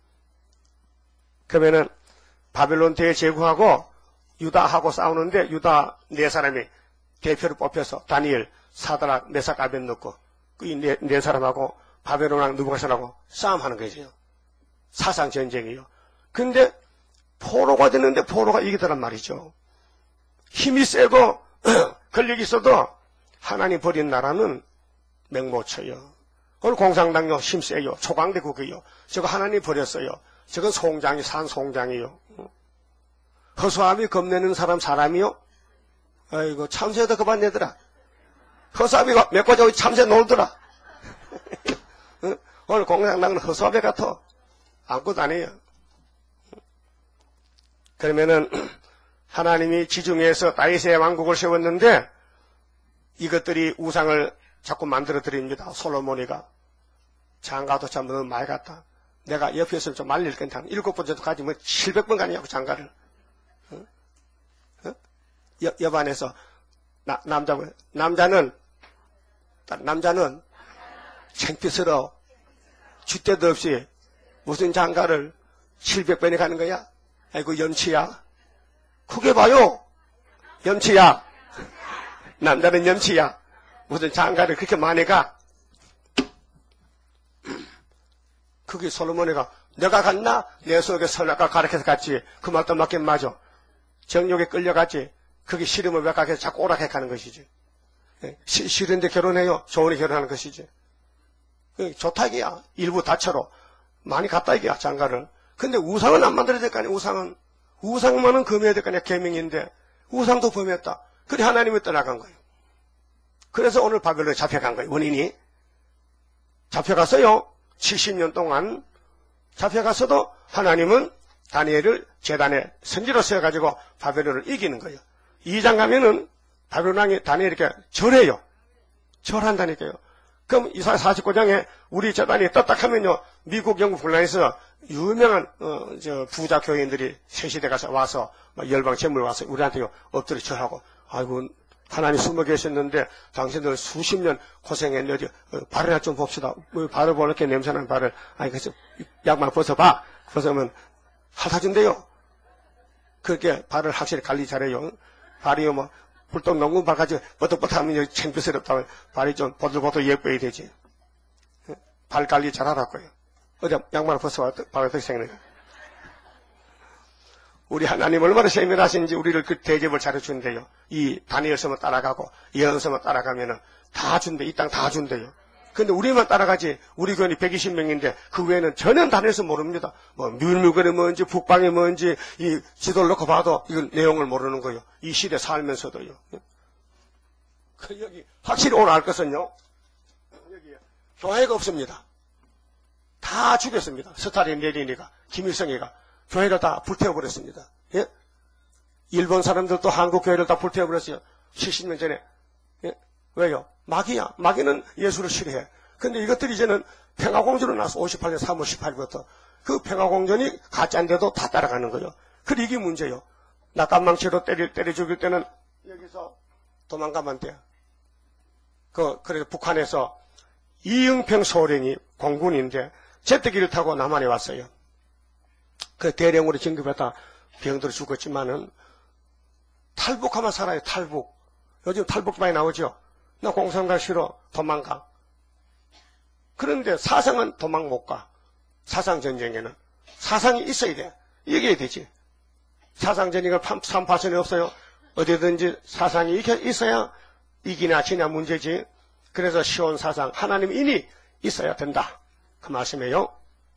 그러면은 바벨론 대제국하고 유다하고 싸우는데 유다 4사람이 대표를 뽑혀서 다니엘, 사드락, 메삭, 아벳느고 이 네 사람하고 바벨론하고 느부갓네살하고 싸움하는 거죠. 사상 전쟁이에요. 근데 포로가 됐는데 포로가 이기더란 말이죠. 힘이 세고 권력이 있어도 하나님 버린 나라는 맹못 쳐요. 오늘 공산당요 힘 세요. 초강대국이요. 저거 하나님 버렸어요. 저건 송장이 산 송장이요. 허수아비 겁내는 사람이요. 아이고 참새도 그만 내더라. 허수아비가 메꿔 참새 놀더라. 오늘 공산당은 허수아비 같아. 아무것도 아니에요. 그러면은 하나님이 지중해에서 다윗의 왕국을 세웠는데 이것들이 우상을 자꾸 만들어 드립니다. 솔로몬이가. 장가도 참 너무 많이 갔다. 내가 옆에서 좀 말릴 건데 한 7번째도 가지 뭐 700번 가냐고 장가를. 옆안에서 남자는 창피스러워. 줏대도 없이 무슨 장가를 700번에 가는 거야? 아이고 염치야. 크게 봐요. 염치야. 남자는 염치야. 무슨 장가를 그렇게 많이 가? 그게 솔로몬이가 내가 갔나? 내 속에 선악과 가르쳐서 갔지. 그 말도 맞긴 맞아. 정욕에 끌려갔지. 그게 싫으면 왜 가게 자꾸 오락해 가는 것이지. 싫은데 결혼해요. 좋으니 결혼하는 것이지. 좋다 이게야. 일부 다처로 많이 갔다 이게야 장가를. 근데 우상은 안 만들어야 될 거 아니야. 우상만은 금해야 될 거 아니야. 계명인데 우상도 범했다. 그래 하나님이 떠나간 거예요. 그래서 오늘 바벨론에 잡혀간 거예요. 원인이 잡혀갔어요. 70년 동안 잡혀갔어도 하나님은 다니엘을 제단에 선지로 세워가지고 바벨론을 이기는 거예요. 2장 가면은 바벨론 왕이 다니엘에게 절해요. 절한다니까요. 그럼 이사야 49장에 우리 제단이 떴다 하면요, 미국, 영국 분란에서 유명한 부자 교인들이 세시대 가서 와서 열방 제물 와서 우리한테 엎드려 절하고, 아이고 하나님 숨어 계셨는데 당신들 수십 년 고생했는데 발을 좀 봅시다. 발을 보니까 냄새나는 발을, 아니 그래서 양말 벗어봐. 벗으면 핥아준대요. 그렇게 발을 확실히 관리 잘해요. 발이 뭐 불똥 농구 발 가지고 버떡버떡하면 창피스럽다고 발이 좀 보들보들 예뻐야 되지. 발 관리 잘하라고요. 어제 양말 벗어봐. 발이 어떻게 생겨나요? 우리 하나님 얼마나 세밀하신지 우리를 그 대접을 잘해준대요. 이 다니엘 서만 따라가고 예언 서만 따라가면은 다 준대. 이 땅 다 준대요. 근데 우리만 따라가지. 우리 교인이 120명인데 그 외에는 전혀 다니엘서 모릅니다. 뭐 뮬무건이 뭔지 북방이 뭔지 이 지도를 놓고 봐도 이건 내용을 모르는 거예요. 이 시대 살면서도요. 그 여기 확실히 오늘 알 것은요. 여기 교회가 없습니다. 다 죽였습니다. 스탈린, 레닌이가, 김일성이가 교회를 다 불태워버렸습니다. 예? 일본 사람들도 한국 교회를 다 불태워버렸어요. 70년 전에. 예? 왜요? 마귀야. 마귀는 예수를 싫어해. 근데 이것들이 이제는 평화공주로 나서 58년 3월 18일부터 그 평화공전이 가짜인데도 다 따라가는 거예요. 그래 이게 문제예요. 낙감망치로 때려 죽일 때는 여기서 도망가면 돼요. 그래서 북한에서 이응평 소련이 공군인데 제트기를 타고 남한에 왔어요. 그 대령으로 진급했다 병들어 죽었지만은 탈북하면 살아요. 탈북. 요즘 탈북 많이 나오죠. 나 공산당 싫어. 도망가. 그런데 사상은 도망 못 가. 사상전쟁에는. 사상이 있어야 돼. 이겨야 되지. 사상전쟁을 3파선이 없어요. 어디든지 사상이 있어야 이기나 지나 문제지. 그래서 시온 사상, 하나님 인이 있어야 된다. 그 말씀이에요.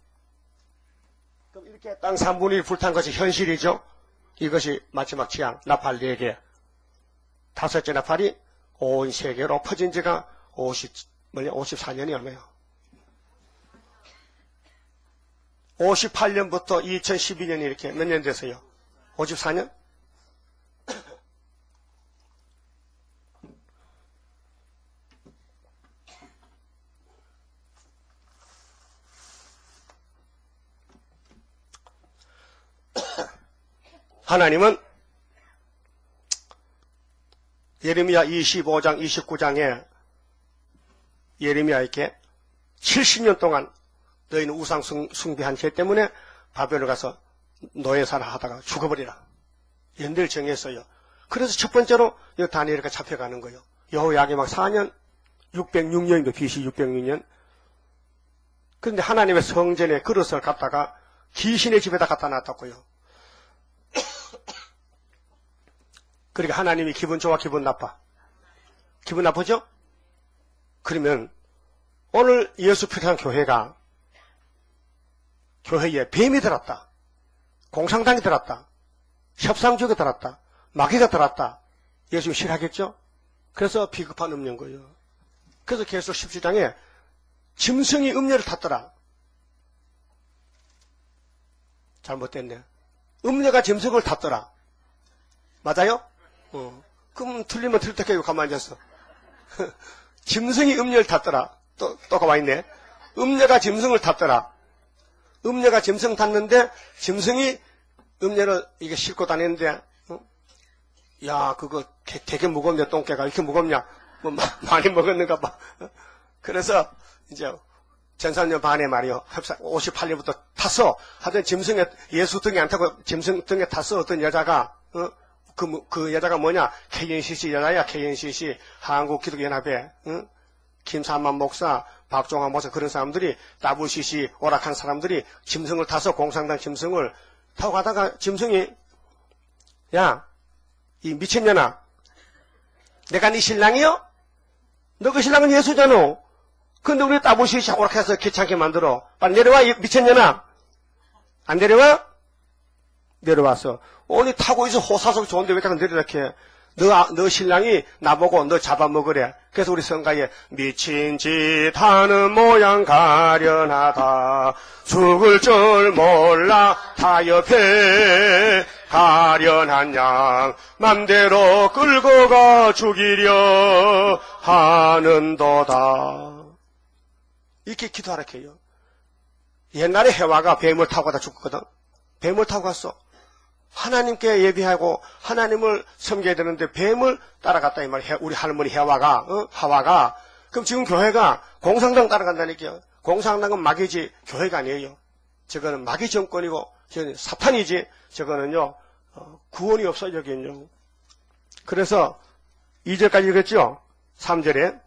그럼 이렇게 땅 3분의 1 불탄 것이 현실이죠. 이것이 마지막 지향, 나팔 4개. 5째 나팔이 온 세계로 퍼진 지가 54년이 얼마예요? 58년부터 2012년이 이렇게 몇 년 됐어요? 54년? 하나님은 예레미야 25장 29장에 예레미야에게 70년 동안 너희는 우상 숭배한 죄 때문에 바벨론 가서 노예사를 하다가 죽어버리라. 연대를 정했어요. 그래서 첫 번째로 다니엘가 잡혀가는 거예요. 여호야김 막 4년 606년인가 BC 606년. 그런데 하나님의 성전에 그릇을 갖다가 귀신의 집에다 갖다 놨다고요. 그러니까 하나님이 기분 좋아, 기분 나빠? 기분 나쁘죠? 그러면 오늘 예수 필요한 교회가 교회에 뱀이 들었다. 공산당이 들었다. 협상족이 들었다. 마귀가 들었다. 예수님 싫어하겠죠? 그래서 비급한 음료인 거예요. 그래서 계속 17장에 짐승이 음녀를 탔더라. 잘못됐네. 음녀가 짐승을 탔더라. 맞아요? 그럼 틀리면 틀릴 때까지 가만히 앉았어. 짐승이 음녀를 탔더라. 또 가만히 있네. 음녀가 짐승을 탔더라. 음녀가 짐승 탔는데 짐승이 음녀를 이게 싣고 다니는데 야 그거 되게 무겁냐 똥개가 이렇게 무겁냐 뭐 많이 먹었는가 봐. 그래서 이제 전산년 반에 말이요 58년부터 탔어. 하여튼 짐승에 예수 등에 안 타고 짐승 등에 탔어. 어떤 여자가 그 여자가 뭐냐 KNCC 여자야. KNCC 한국기독연합회 김삼만 목사 박종환 목사 그런 사람들이 WCC 오락한 사람들이 짐승을 타서 공산당 짐승을 타고 가다가 짐승이 야 이 미친년아 내가 네 신랑이요? 너 그 신랑은 예수잖아. 근데 우리 WCC 오락해서 귀찮게 만들어. 빨리 내려와 이 미친년아. 안 내려와? 내려왔어. 오늘 타고 있어 호사석 좋은데 왜 자꾸 내려라해. 너 신랑이 나보고 너 잡아먹으래. 그래서 우리 성가에 미친 짓 하는 모양 가련하다. 죽을 줄 몰라 타협해. 가련한 양 맘대로 끌고 가 죽이려 하는도다. 이렇게 기도하라 해요. 옛날에 해와가 뱀을 타고 가다 죽거든. 뱀을 타고 갔어. 하나님께 예비하고 하나님을 섬겨야 되는데 뱀을 따라갔다 이 말이야. 우리 할머니 하와가. 그럼 지금 교회가 공산당 따라간다니까요. 공산당은 마귀지 교회가 아니에요. 저거는 마귀 정권이고 저는 사탄이지 저거는요 구원이 없어요. 여기는요. 그래서 2절까지 읽었죠. 3절에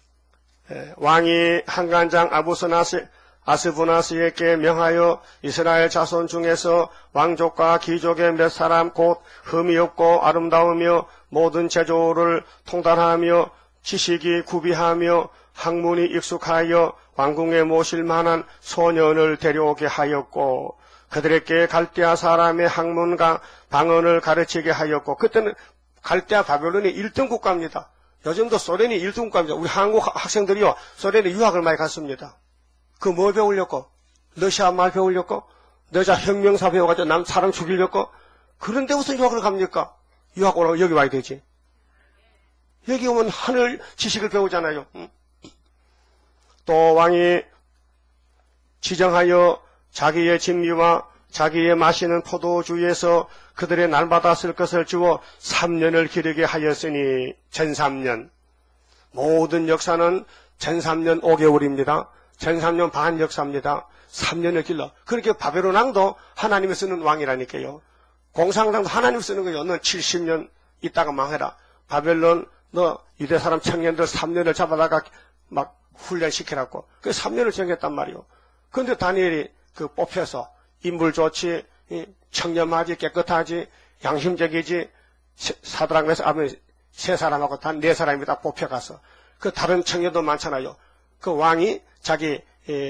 왕이 한간장 아스부나스에게 명하여 이스라엘 자손 중에서 왕족과 귀족의 몇 사람 곧 흠이 없고 아름다우며 모든 제조를 통달하며 지식이 구비하며 학문이 익숙하여 왕궁에 모실 만한 소년을 데려오게 하였고 그들에게 갈대아 사람의 학문과 방언을 가르치게 하였고 그때는 갈대아 바벨론이 1등 국가입니다. 요즘도 소련이 1등 국가입니다. 우리 한국 학생들이요 소련에 유학을 많이 갔습니다. 그 뭐 배우려고? 러시아 말 배우려고? 러시아 혁명사 배워가지고 사람 죽이려고? 그런데 무슨 유학을 갑니까? 유학 오라고 여기 와야 되지. 여기 오면 하늘 지식을 배우잖아요. 또 왕이 지정하여 자기의 진미와 자기의 마시는 포도주에서 그들의 날마다 쓸 것을 주어 3년을 기르게 하였으니 전3년. 모든 역사는 전3년 5개월입니다. 전3년 반 역사입니다. 3년을 길러. 그렇게 바벨론 왕도 하나님이 쓰는 왕이라니까요. 공산당도 하나님이 쓰는 거예요. 너 70년 있다가 망해라. 바벨론 너 유대 사람 청년들 3년을 잡아다가 막 훈련시키라고. 그 3년을 정했단 말이요. 그런데 다니엘이 그 뽑혀서 인물 좋지, 청렴하지, 깨끗하지, 양심적이지, 사드락에서 아무 세 사람하고 단 4사람이 다 뽑혀가서 그 다른 청년도 많잖아요. 그 왕이 자기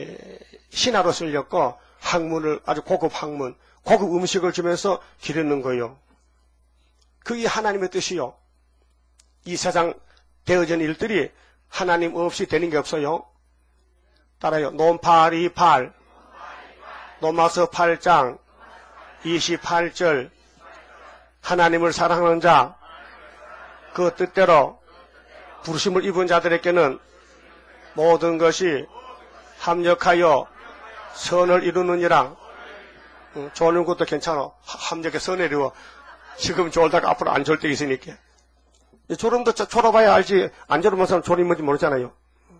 신하로 쓰려고 학문을 아주 고급 학문, 고급 음식을 주면서 기르는 거예요. 그게 하나님의 뜻이요. 이 세상 되어진 일들이 하나님 없이 되는 게 없어요. 따라요. 논파리팔 로마서 8장 28절 하나님을 사랑하는 자 그 뜻대로 부르심을 입은 자들에게는 모든 것이 합력하여 선을 이루느니라. 좋은 것도 괜찮아. 합력해 선을 이루어. 지금 졸다가 앞으로 안 졸 때 있으니까. 졸음도 졸아봐야 알지. 안 졸으면 사람 졸음이 뭔지 모르잖아요.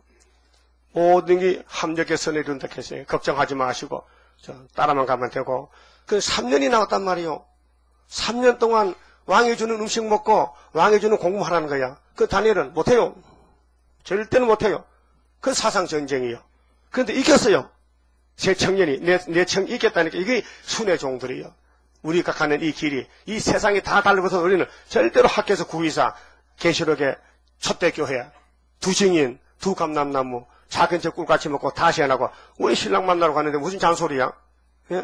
모든 게 합력해 선을 이룬다 했어요. 걱정하지 마시고 따라만 가면 되고. 그 3년이 나왔단 말이요. 3년 동안 왕이 주는 음식 먹고 왕이 주는 공부하라는 거야. 그 다니엘은 못해요. 절대는 못해요. 그 사상전쟁이요. 그런데 이겼어요. 제 청년이 내 청 이겼다니까. 이게 순회 종들이요. 우리가 가는 이 길이 이 세상이 다 달라붙어서 우리는 절대로 학교에서 구의사 계시록에 초대교회 2증인 2감람나무 작은 저 꿀같이 먹고 다시 안 하고 우리 신랑 만나러 가는데 무슨 잔소리야? 예?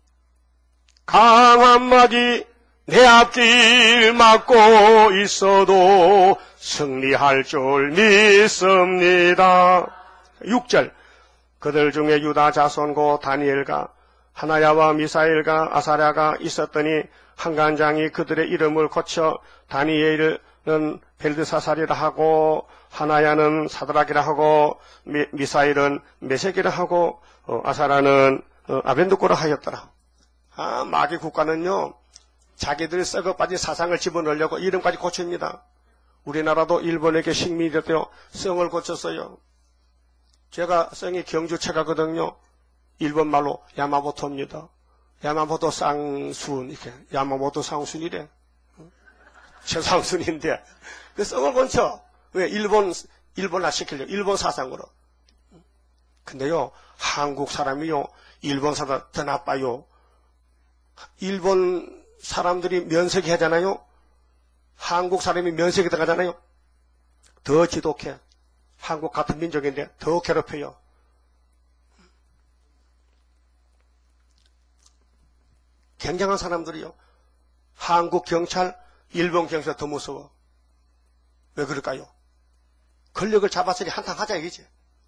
강한 막이 내 앞길 막고 있어도 승리할 줄 믿습니다. 6절 그들 중에 유다 자손고 다니엘과 하나야와 미사엘과 아사랴가 있었더니 한간장이 그들의 이름을 고쳐 다니엘은 벨드사살이라 하고 하나야는 사드락이라 하고 미사일은 메섹이라 하고 아사라는 아벤두고라 하였더라. 마귀 국가는요, 자기들 썩어 빠진 사상을 집어넣으려고 이름까지 고칩니다. 우리나라도 일본에게 식민이 됐대요. 성을 고쳤어요. 제가 성이 경주체가거든요. 일본 말로 야마모토입니다. 야마모토 쌍순, 이렇게 야마모토 상순이래. 최상순인데 그 성을 고쳐. 왜? 일본화 시키려고. 일본 사상으로. 근데요, 한국 사람이요, 일본 사람 더 나빠요. 일본 사람들이 면세기 하잖아요. 한국 사람이 면세기 들어가잖아요. 더 지독해. 한국 같은 민족인데 더 괴롭혀요. 굉장한 사람들이요. 한국 경찰, 일본 경찰 더 무서워. 왜 그럴까요? 권력을 잡았으니 한탕하자 이거지.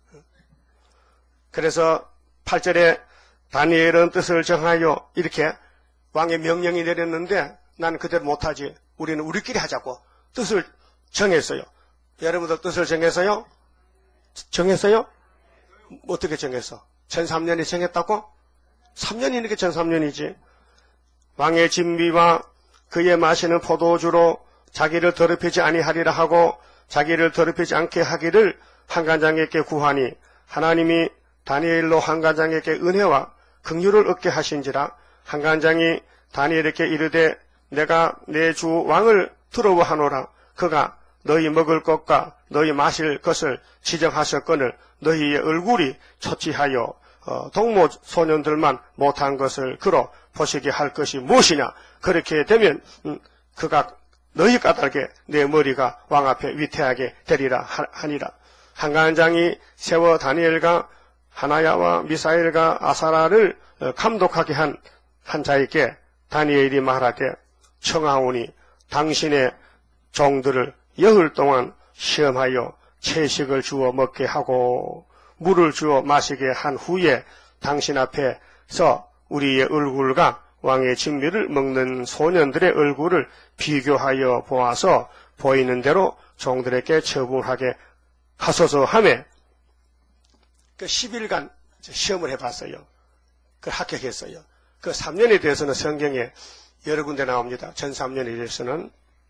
그래서 8절에 다니엘은 뜻을 정하여 이렇게 왕의 명령이 내렸는데 나는 그대로 못하지. 우리는 우리끼리 하자고 뜻을 정했어요. 여러분들 뜻을 정했어요? 정했어요? 어떻게 정했어? 1003년이 정했다고? 3년이니까 1003년이지. 왕의 진미와 그의 마시는 포도주로 자기를 더럽히지 아니하리라 하고 자기를 더럽히지 않게 하기를 한간장에게 구하니 하나님이 다니엘로 한간장에게 은혜와 긍휼을 얻게 하신지라. 한간장이 다니엘에게 이르되 내가 내 주 왕을 두려워하노라. 그가 너희 먹을 것과 너희 마실 것을 지정하셨거늘 너희의 얼굴이 초치하여 동무 소년들만 못한 것을 그로 보시게 할 것이 무엇이냐. 그렇게 되면 그가 너희 까닭에 내 머리가 왕 앞에 위태하게 되리라 하니라. 한간장이 세워 다니엘과 하나야와 미사엘과 아사라를 감독하게 한 자에게 다니엘이 말하되 청하오니 당신의 종들을 열흘 동안 시험하여 채식을 주어 먹게 하고 물을 주어 마시게 한 후에 당신 앞에서 우리의 얼굴과 왕의 진미를 먹는 소년들의 얼굴을 비교하여 보아서 보이는 대로 종들에게 처분하게 하소서 하며 그 10일간 시험을 해봤어요. 그 합격했어요. 그 3년에 대해서는 성경에 여러 군데 나옵니다. 전 3년에 대해서는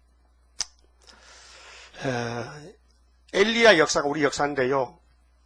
엘리야 역사가 우리 역사인데요.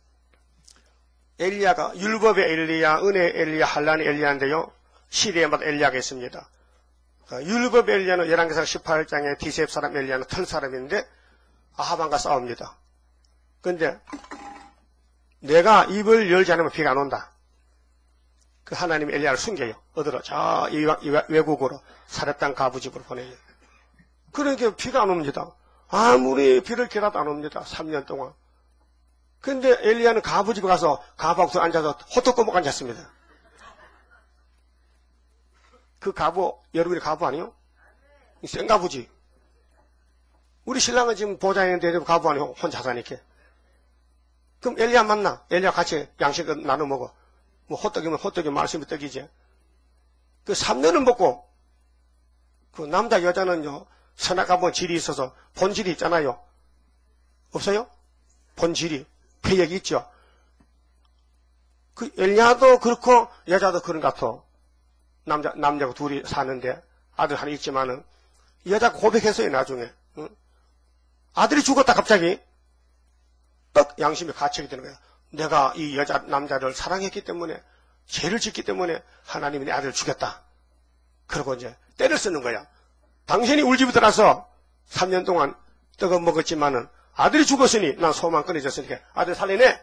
엘리야가 율법의 엘리야, 은혜의 엘리야, 한란의 엘리야인데요. 시대마다 엘리야가 있습니다. 율법의 엘리야는 열왕기상 18장에 디셉 사람 엘리야는 털 사람인데 아합왕과 싸웁니다. 그런데 내가 입을 열지 않으면 비가 안 온다. 그 하나님이 엘리야를 숨겨요. 어디로? 저 외국으로 사렙당 가부집으로 보내요. 그러니까 비가 안 옵니다. 아무리 비를 기라도 안 옵니다. 3년 동안. 근데 엘리야는 가부집에 가서 가부하고 앉아서 호떡 먹고 앉았습니다. 그 가부, 여러분이 가부 아니요? 센 가부지. 우리 신랑은 지금 보좌했는데 가부 아니요? 혼자 사니까. 그럼 엘리야 만나. 엘리야 같이 양식 나눠 먹어. 뭐 호떡이면 호떡이 말씀이 떡이지. 그 3년을 먹고 그 남자 여자는요 선악가본 질이 있어서 본질이 있잖아요. 없어요? 본질이 폐역이 있죠. 그 엘리야도 그렇고 여자도 그런 것 같아. 남자가 둘이 사는데 아들 하나 있지만은 여자가 고백했어요 나중에. 응? 아들이 죽었다 갑자기 떡 양심이 갇히게 되는 거야. 내가 이 남자를 사랑했기 때문에 죄를 짓기 때문에 하나님이 내 아들을 죽였다. 그러고 이제 때를 쓰는 거야. 당신이 울집에 들어서 3년 동안 떡을 먹었지만은 아들이 죽었으니 난 소망 끊어졌으니까 아들 살려내.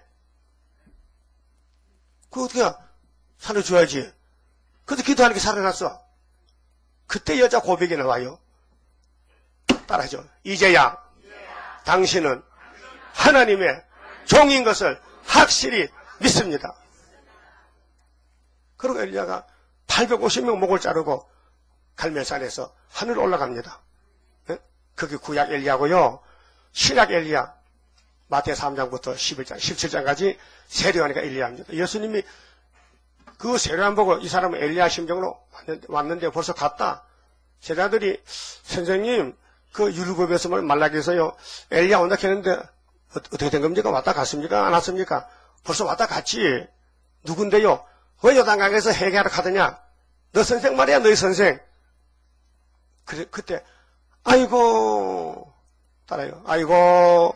그거 어떻게 살려줘야지. 그래도 기도하니까 살아났어. 그때 여자 고백이 나와요. 따라하죠. 이제야 당신은 하나님의 종인 것을 확실히 믿습니다. 그리고 엘리야가 850명 목을 자르고 갈멜산에서 하늘로 올라갑니다. 네? 그게 구약 엘리야고요. 신약 엘리야. 마태 3장부터 11장, 17장까지 세례요한이가 엘리야입니다. 예수님이 그 세례요한 보고 이 사람은 엘리야 심정으로 왔는데 벌써 갔다. 제자들이 선생님 그 율법에서 말라기에서요 엘리야 온다 했는데 어떻게 된 겁니까? 왔다 갔습니까? 안 왔습니까? 벌써 왔다 갔지. 누군데요? 왜 요단강에서 회개하러 가더냐? 너 선생 말이야, 너희 선생. 그래, 그때 아이고 따라요. 아이고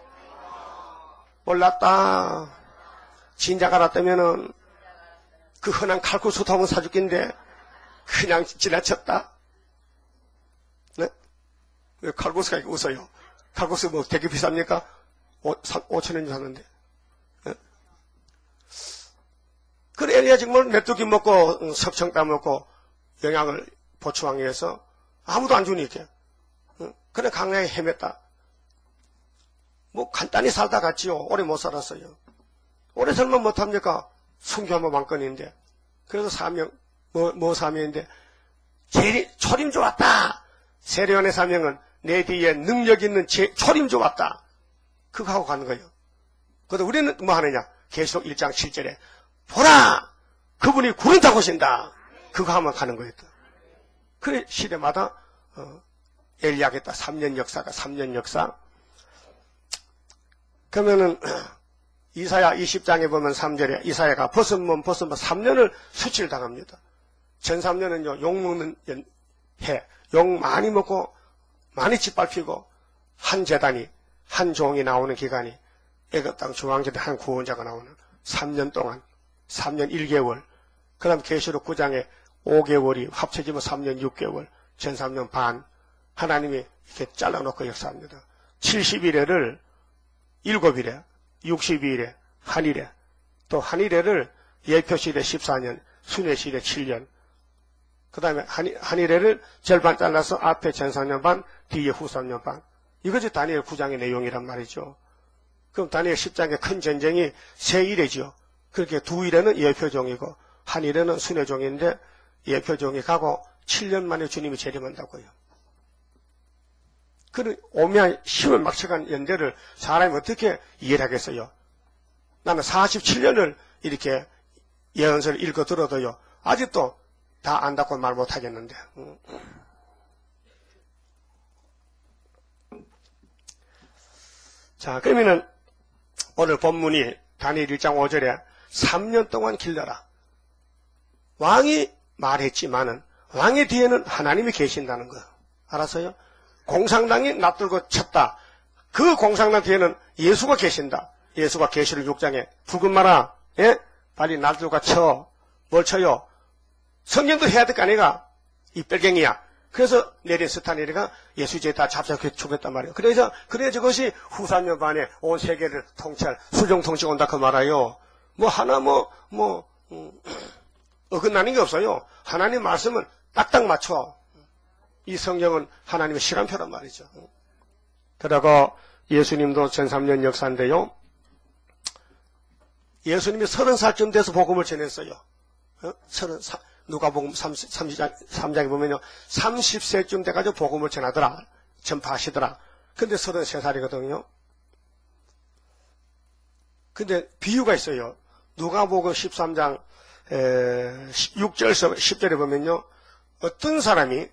몰랐다. 진작 알았다면은 그 흔한 칼국수 한번 사줄긴데 그냥 지나쳤다. 네? 왜 칼국수가 이렇게 웃어요? 칼국수 뭐 되게 비쌉니까? 5,000원 샀는데. 네? 그래 엘리야 정말 메뚜기 먹고 석청 따먹고 영양을 보충하기 위해서 아무도 안 주니 이렇게. 그래 강야에 헤맸다. 뭐 간단히 살다 갔지요. 오래 못 살았어요. 오래 살면 못합니까? 순교하면 왕건인데. 그래서 사명 뭐 사명인데 초림 좋았다. 세례요한의 사명은 내 뒤에 능력 있는 초림 좋았다. 그거 하고 가는 거예요. 그래도 우리는 뭐 하느냐? 계시록 1장 7절에 보라! 그분이 구름 타고 오신다. 그거 하면 가는 거예요. 그래 시대마다 엘리야겠다. 3년 역사가 3년 역사. 그러면은 이사야 20장에 보면 3절에 이사야가 벗은 몸 3년을 수치를 당합니다. 전 3년은요 욕 먹는 해, 욕 많이 먹고 많이 짓밟히고 한 제단이 한 종이 나오는 기간이 애굽 땅 중앙제대 한 구원자가 나오는 3년 동안 3년 1개월. 그 다음 계시록 9장에 5개월이 합쳐지면 3년 6개월, 전 3년 반. 하나님이 이렇게 잘라놓고 역사합니다. 70일에를 7일에, 62일에, 한일에, 또 한일에를 예표시대 14년, 순회시대 7년, 그 다음에 한일에를 절반 잘라서 앞에 전 3년 반, 뒤에 후 3년 반. 이것이 다니엘 9장의 내용이란 말이죠. 그럼 다니엘 10장의 큰 전쟁이 세 일이죠. 그렇게 두 일에는 예표종이고, 한 일에는 순회종인데, 예표종이 가고 7년 만에 주님이 재림한다고요. 그런 오묘한 힘을 막쳐간 연대를 사람이 어떻게 이해를 하겠어요? 나는 47년을 이렇게 예언서를 읽어 들어도요, 아직도 다 안다고 말 못하겠는데. 자, 그러면은 오늘 본문이 다니엘 1장 5절에 3년 동안 길러라. 왕이 말했지만은 왕의 뒤에는 하나님이 계신다는 거. 알았어요? 공산당이 납들고 쳤다. 그 공산당 뒤에는 예수가 계신다. 예수가 계시록 6장에 붉은 마라, 예? 빨리 납들고 쳐. 뭘 쳐요? 성경도 해야 될 거 아니가? 이 뺄갱이야. 그래서 내린 스타니리가 예수제에 다 잡혀서 죽였단 말이에요. 그래서 저것이 후 3년 반에 온 세계를 통치할 수종통치가 온다 그 말이에요. 뭐 하나 어긋나는 게 없어요. 하나님 말씀은 딱딱 맞춰. 이 성경은 하나님의 시간표란 말이죠. 그러고 예수님도 전 3년 역사인데요. 예수님이 30살쯤 돼서 복음을 전했어요. 30살. 누가복음 3장에 보면요. 30세쯤 돼가지고 복음을 전하더라. 전파하시더라. 근데 33살이거든요. 근데 비유가 있어요. 누가복음 13장 6절에서 10절에 보면요. 어떤 사람이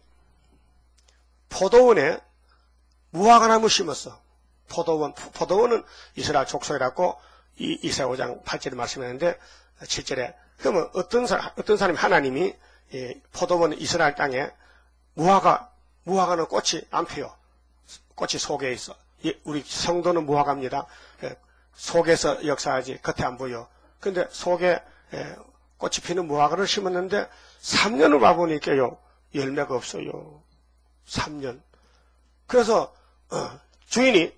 포도원에 무화과나무 심었어. 포도원은 이스라엘 족속이라고 이사야 5장 8절에 말씀했는데 7절에 그러면 어떤 사람이 하나님이 포도원 이스라엘 땅에 무화과는 꽃이 안 펴요. 꽃이 속에 있어. 우리 성도는 무화과입니다. 속에서 역사하지 겉에 안 보여. 근데 속에 꽃이 피는 무화과를 심었는데 3년을 와보니까요. 열매가 없어요. 3년. 그래서 주인이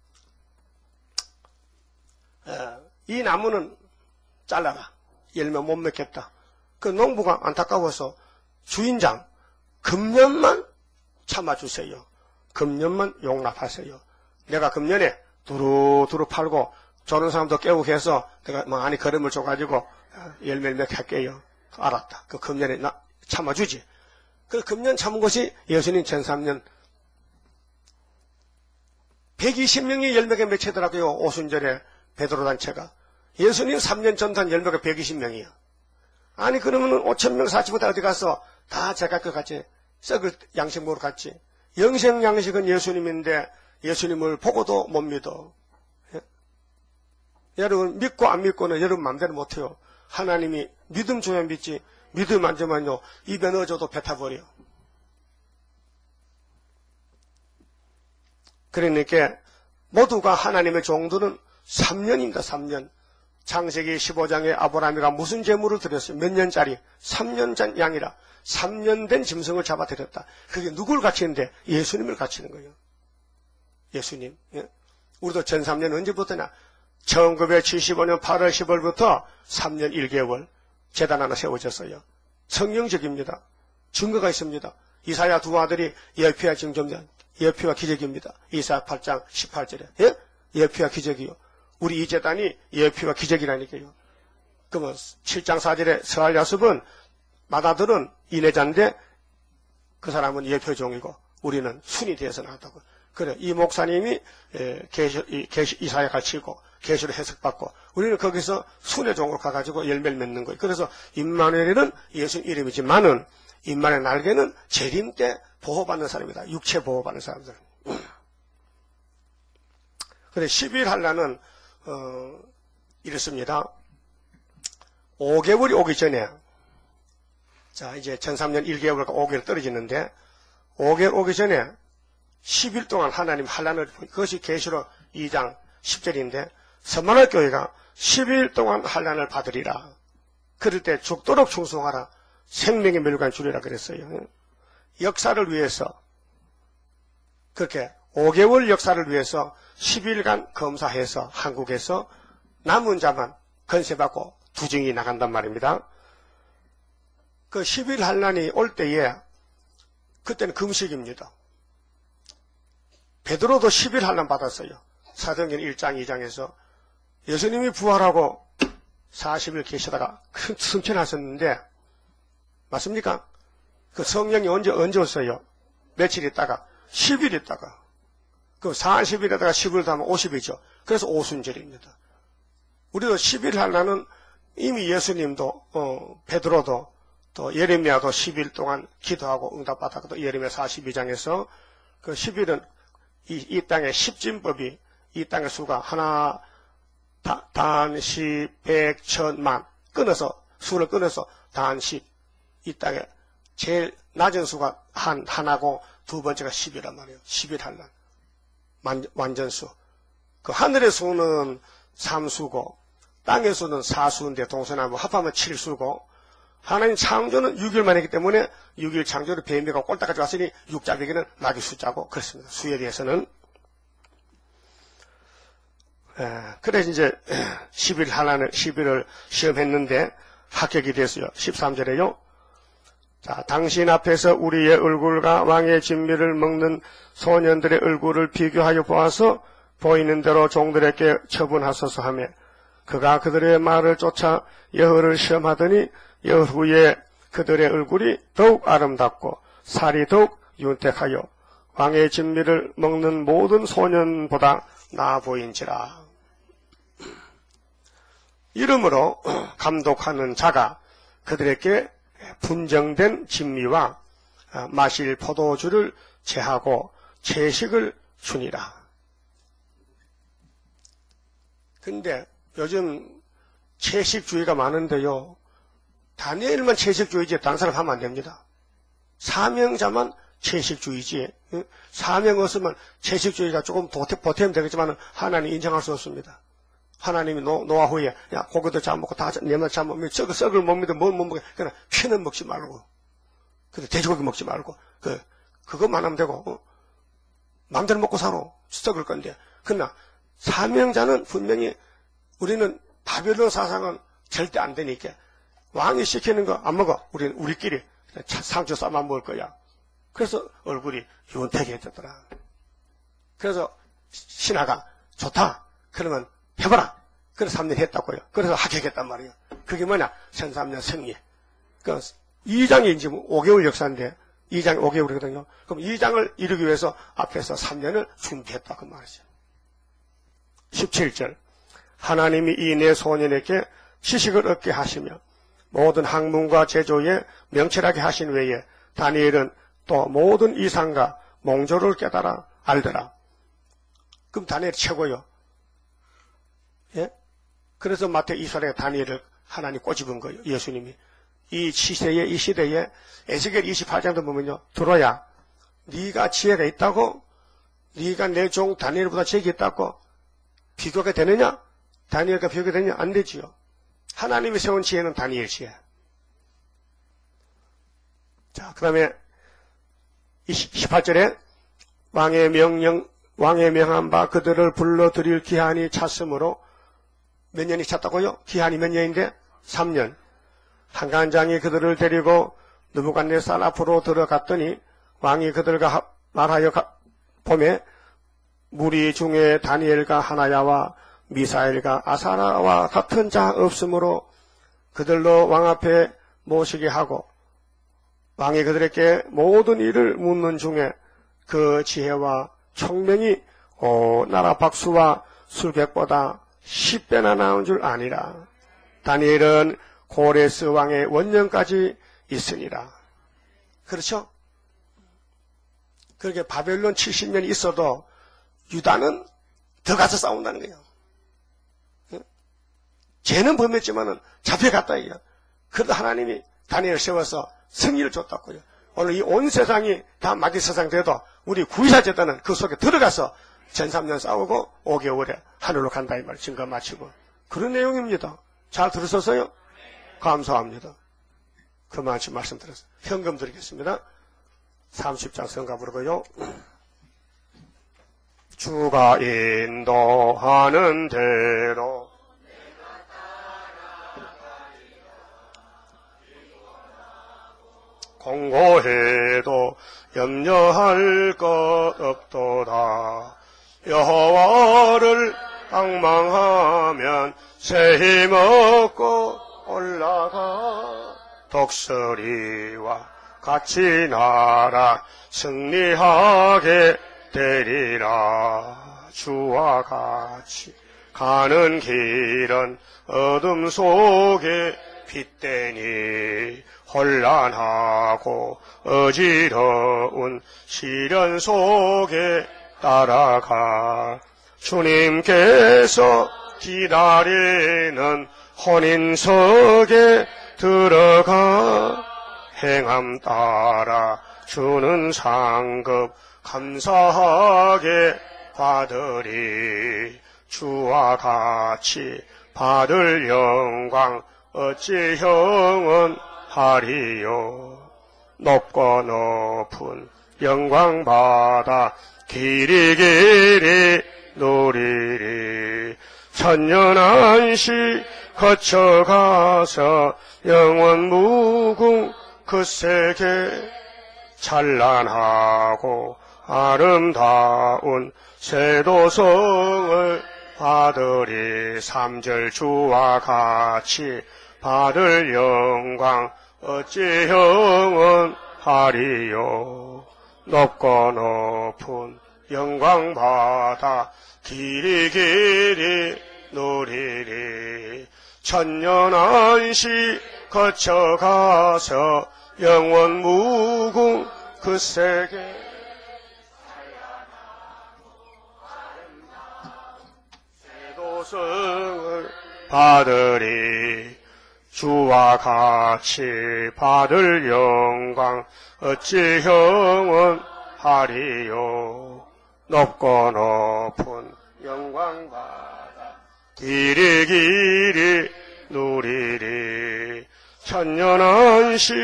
이 나무는 잘라라. 열매 못 맺겠다. 그 농부가 안타까워서 주인장 금년만 참아주세요. 금년만 용납하세요. 내가 금년에 두루두루 팔고 저런 사람도 깨우게 해서 내가 많이 걸음을 줘가지고 열매를 맺게 할게요. 알았다. 그 금년에 참아주지. 그 금년 참은 것이 예수님 전 3년 120명이 10명에 맺히더라고요. 오순절에 베드로 단체가. 예수님 3년 전단 10명이 120명이에요. 아니 그러면 5,000명 40명 어디 가서 다 제각각 같이 썩을 양식 먹으러 갔지. 영생 양식은 예수님인데 예수님을 보고도 못 믿어. 예? 여러분 믿고 안 믿고는 여러분 마음대로 못해요. 하나님이 믿음 줘야 믿지 믿음 안 주면요 입에 넣어줘도 뱉어버려. 그러니까 모두가 하나님의 종들은 3년입니다. 3년. 창세기 15장에 아브라함이가 무슨 재물을 드렸어요? 몇 년짜리? 3년 전 양이라 3년 된 짐승을 잡아드렸다. 그게 누굴 갖추는데? 예수님을 갖추는 거예요. 예수님. 예? 우리도 전 3년 언제부터냐? 1975년 8월 10월부터 3년 1개월 제단 하나 세워졌어요. 성경적입니다. 증거가 있습니다. 이사야 두 아들이 예표와 증점된 예표와 기적입니다. 이사야 8장 18절에. 예? 예표와 기적이요. 우리 이 제단이 예표와 기적이라니까요. 그러면 7장 4절에 서할야습은 마다들은 이내자인데 그 사람은 예표종이고 우리는 순이 되어서 나왔다고. 그래 이 목사님이 이사야 가르치고 계시로 해석받고 우리는 거기서 순의 종으로 가가지고 열매를 맺는 거예요. 그래서 임마누엘은 예수 이름이지만은 임마누엘 날개는 재림 때 보호받는 사람이다. 육체 보호받는 사람들. 그래 10일 할라는 이렇습니다. 5개월이 오기 전에 자 이제 1003년 1개월과 5개월 떨어지는데 5개월 오기 전에 10일 동안 하나님 환란을 그것이 계시록 2장 10절인데 서만할 교회가 10일 동안 환란을 받으리라. 그럴 때 죽도록 충성하라. 생명의 멸관 주리라 그랬어요. 역사를 위해서 그렇게 5개월 역사를 위해서 10일간 검사해서 한국에서 남은 자만 건세받고 두증이 나간단 말입니다. 그 10일 환란이 올 때에 그때는 금식입니다. 베드로도 10일 환란 받았어요. 사도행전 1장 2장에서 예수님이 부활하고 40일 계시다가 큰 승천하셨는데 맞습니까? 그 성령이 언제 왔어요? 며칠 있다가 10일 있다가 그 40일에다가 10일 더하면 50이죠. 그래서 오순절입니다. 우리도 10일 환란은 이미 예수님도 베드로도 또 예레미야도 10일 동안 기도하고 응답받았고 예레미야 42장에서 그 10일은 이 땅의 십진법이 이 땅의 수가 하나 단십 백 천만 끊어서 수를 끊어서 단십 이 땅에 제일 낮은 수가 하나고 두 번째가 10이란 말이에요. 10일 환란 완전수. 그 하늘의 수는 3수고 땅의 수는 4수인데 동서남북 합하면 7수고 하나님 창조는 6일만 했기 때문에 6일 창조를 뱀이가 꼴딱까지 왔으니 6자비기는 낙의 숫자고 그렇습니다. 수에 대해서는. 그래서 이제 10일 환란을 10일을 시험했는데 합격이 됐어요. 13절에요. 자, 당신 앞에서 우리의 얼굴과 왕의 진미를 먹는 소년들의 얼굴을 비교하여 보아서 보이는 대로 종들에게 처분하소서 하며 그가 그들의 말을 쫓아 여호를 시험하더니 여호의 그들의 얼굴이 더욱 아름답고 살이 더욱 윤택하여 왕의 진미를 먹는 모든 소년보다 나아 보인지라. 이러므로 감독하는 자가 그들에게 분정된 진미와 마실 포도주를 제하고 채식을 주니라. 근데 요즘 채식주의가 많은데요. 다니엘만 채식주의지 다른 사람 하면 안 됩니다. 사명자만 채식주의지. 사명 없으면 채식주의가 조금 보태면 되겠지만 하나님 인정할 수 없습니다. 하나님이 노아 후에 야 고기도 잡먹고 다 내만 잡먹으면 썩을 못 믿어 뭘 못 먹어. 그러나 피는 먹지 말고 그래 돼지고기 먹지 말고 그것만 하면 되고 마음대로 먹고 살아 썩을 건데. 그러나 사명자는 분명히 우리는 바벨론 사상은 절대 안 되니까 왕이 시키는 거 안 먹어. 우리는 우리끼리 상추 쌈만 먹을 거야. 그래서 얼굴이 윤택해졌더라. 그래서 신하가 좋다. 그러면 해봐라. 그래서 3년 했다고요. 그래서 합격했단 말이에요. 그게 뭐냐? 1003년 승리. 그 2장이 이제 5개월 역사인데 2장이 5개월이거든요. 그럼 2장을 이루기 위해서 앞에서 3년을 준비했다 그 말이죠. 17절 하나님이 이 네 소년에게 지식을 얻게 하시며 모든 학문과 제조에 명철하게 하신 외에 다니엘은 또 모든 이상과 몽조를 깨달아 알더라. 그럼 다니엘이 최고요. 예? 그래서 마태 2설에 다니엘을 하나님 꼬집은 거예요. 예수님이. 이 시대에 에스겔 28장도 보면요. 들어야 네가 지혜가 있다고? 네가 내 종 다니엘보다 지혜가 있다고? 비교가 되느냐? 다니엘과 비교가 되느냐? 안 되지요. 하나님이 세운 지혜는 다니엘 지혜. 자, 그 다음에 18절에 왕의 명한 바 그들을 불러들일 기한이 찼으므로 몇 년이 찼다고요? 기한이 몇 년인데? 3년. 한간장이 그들을 데리고 느부갓네살 앞으로 들어갔더니 왕이 그들과 말하여 봄에 무리 중에 다니엘과 하나야와 미사엘과 아사라와 같은 자 없으므로 그들로 왕 앞에 모시게 하고 왕이 그들에게 모든 일을 묻는 중에 그 지혜와 총명이 나라 박수와 술객보다 10배나 나온 줄 아니라. 다니엘은 고레스 왕의 원년까지 있으니라. 그렇죠? 그렇게 바벨론 70년이 있어도 유다는 더 가서 싸운다는 거예요. 죄는 범했지만은 잡혀갔다 이거야. 그래도 하나님이 다니엘을 세워서 승리를 줬다고요. 오늘 이 온 세상이 다 마귀 세상 돼도 우리 구이사 제단은 그 속에 들어가서 전 3년 싸우고 5개월에 하늘로 간다 이 말 증거 마치고 그런 내용입니다. 잘 들으셨어요? 감사합니다. 그만큼 말씀드렸어요. 현금 드리겠습니다. 30장 성가 부르고요. 주가 인도하는 대로 공고해도 염려할 것 없도다. 여호와를 방망하면 새 힘 얻고 올라가 독수리와 같이 날아 승리하게 되리라. 주와 같이 가는 길은 어둠 속에 빛되니 혼란하고 어지러운 시련 속에 따라가 주님께서 기다리는 혼인석에 들어가 행함 따라 주는 상급 감사하게 받으리. 주와 같이 받을 영광 어찌 형은 하리요. 높고 높은 영광 받아 길이 누리리. 천년한시 거쳐가서 영원 무궁 그 세계 찬란하고 아름다운 세도성을 받으리. 3절 주와 같이 받을 영광 어찌 형은 하리요. 높고 높은 영광 받아 길이 누리리. 천년한시 거쳐가서 영원 무궁 그 세계 세도성을 받으리. 주와 같이 받을 영광 어찌 형은 하리요. 높고 높은 영광 받아 길이 누리리. 천년한시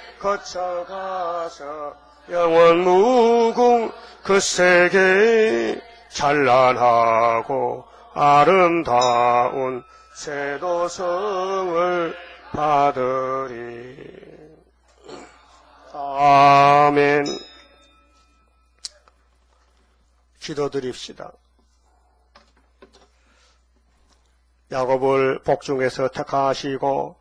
거쳐가서 영원 무궁 그 세계 찬란하고 아름다운 세도성을 받으리. 아멘. 기도드립시다. 야곱을 복중에서 택하시고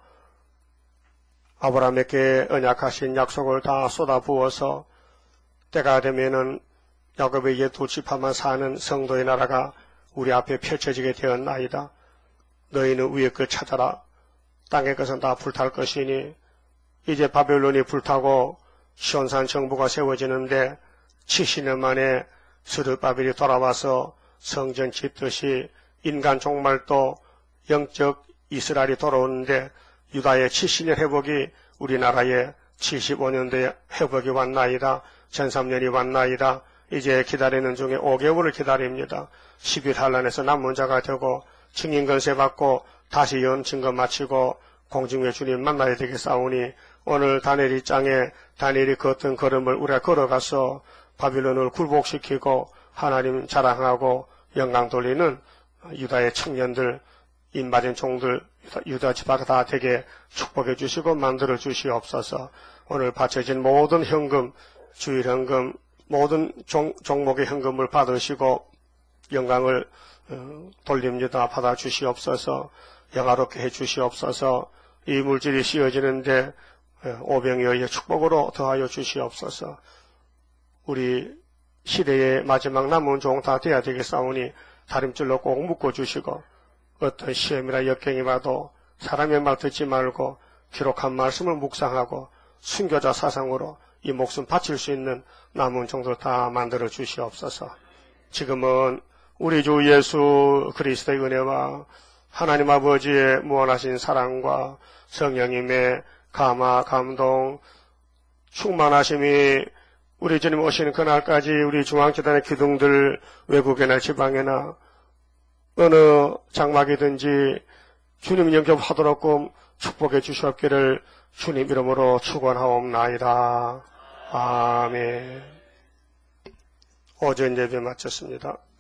아브라함에게 언약하신 약속을 다 쏟아부어서 때가 되면은 야곱의 옛 두 지파만 사는 성도의 나라가 우리 앞에 펼쳐지게 되었나이다. 너희는 위의 것 찾아라. 땅의 것은 다 불탈 것이니 이제 바벨론이 불타고 시온산 정부가 세워지는데 70년 만에 스룹바벨이 돌아와서 성전 짓듯이 인간 종말도 영적 이스라엘이 돌아오는데 유다의 70년 회복이 우리나라의 75년도에 회복이 왔나이다. 13년이 왔나이다. 이제 기다리는 중에 5개월을 기다립니다. 10일 한란에서 남은 자가 되고 증인건세 받고 다시 연 증거 마치고 공중의 주님 만나야 되겠사오니 오늘 다니엘 2장에 다니엘이 걷던 걸음을 우리가 걸어가서 바빌론을 굴복시키고 하나님 자랑하고 영광 돌리는 유다의 청년들, 인맞은 종들, 유다 지파가 다 되게 축복해 주시고 만들어 주시옵소서. 오늘 바쳐진 모든 현금, 주일 현금, 모든 종목의 현금을 받으시고 영광을 돌립니다. 받아 주시옵소서. 영화롭게 해 주시옵소서. 이 물질이 씌어지는데 오병이어의 축복으로 더하여 주시옵소서. 우리 시대의 마지막 남은 종 다 되어야 되겠사오니 다림줄로 꼭 묶어주시고 어떤 시험이나 역경이 와도 사람의 말 듣지 말고 기록한 말씀을 묵상하고 순교자 사상으로 이 목숨 바칠 수 있는 남은 종들 다 만들어 주시옵소서. 지금은 우리 주 예수 그리스도의 은혜와 하나님 아버지의 무한하신 사랑과 성령님의 감화, 감동, 충만하심이 우리 주님 오시는 그날까지 우리 중앙재단의 기둥들 외국이나 지방이나 어느 장막이든지 주님 영접하도록 축복해 주시옵기를 주님 이름으로 축원하옵나이다. 아멘. 오전 예배 마쳤습니다.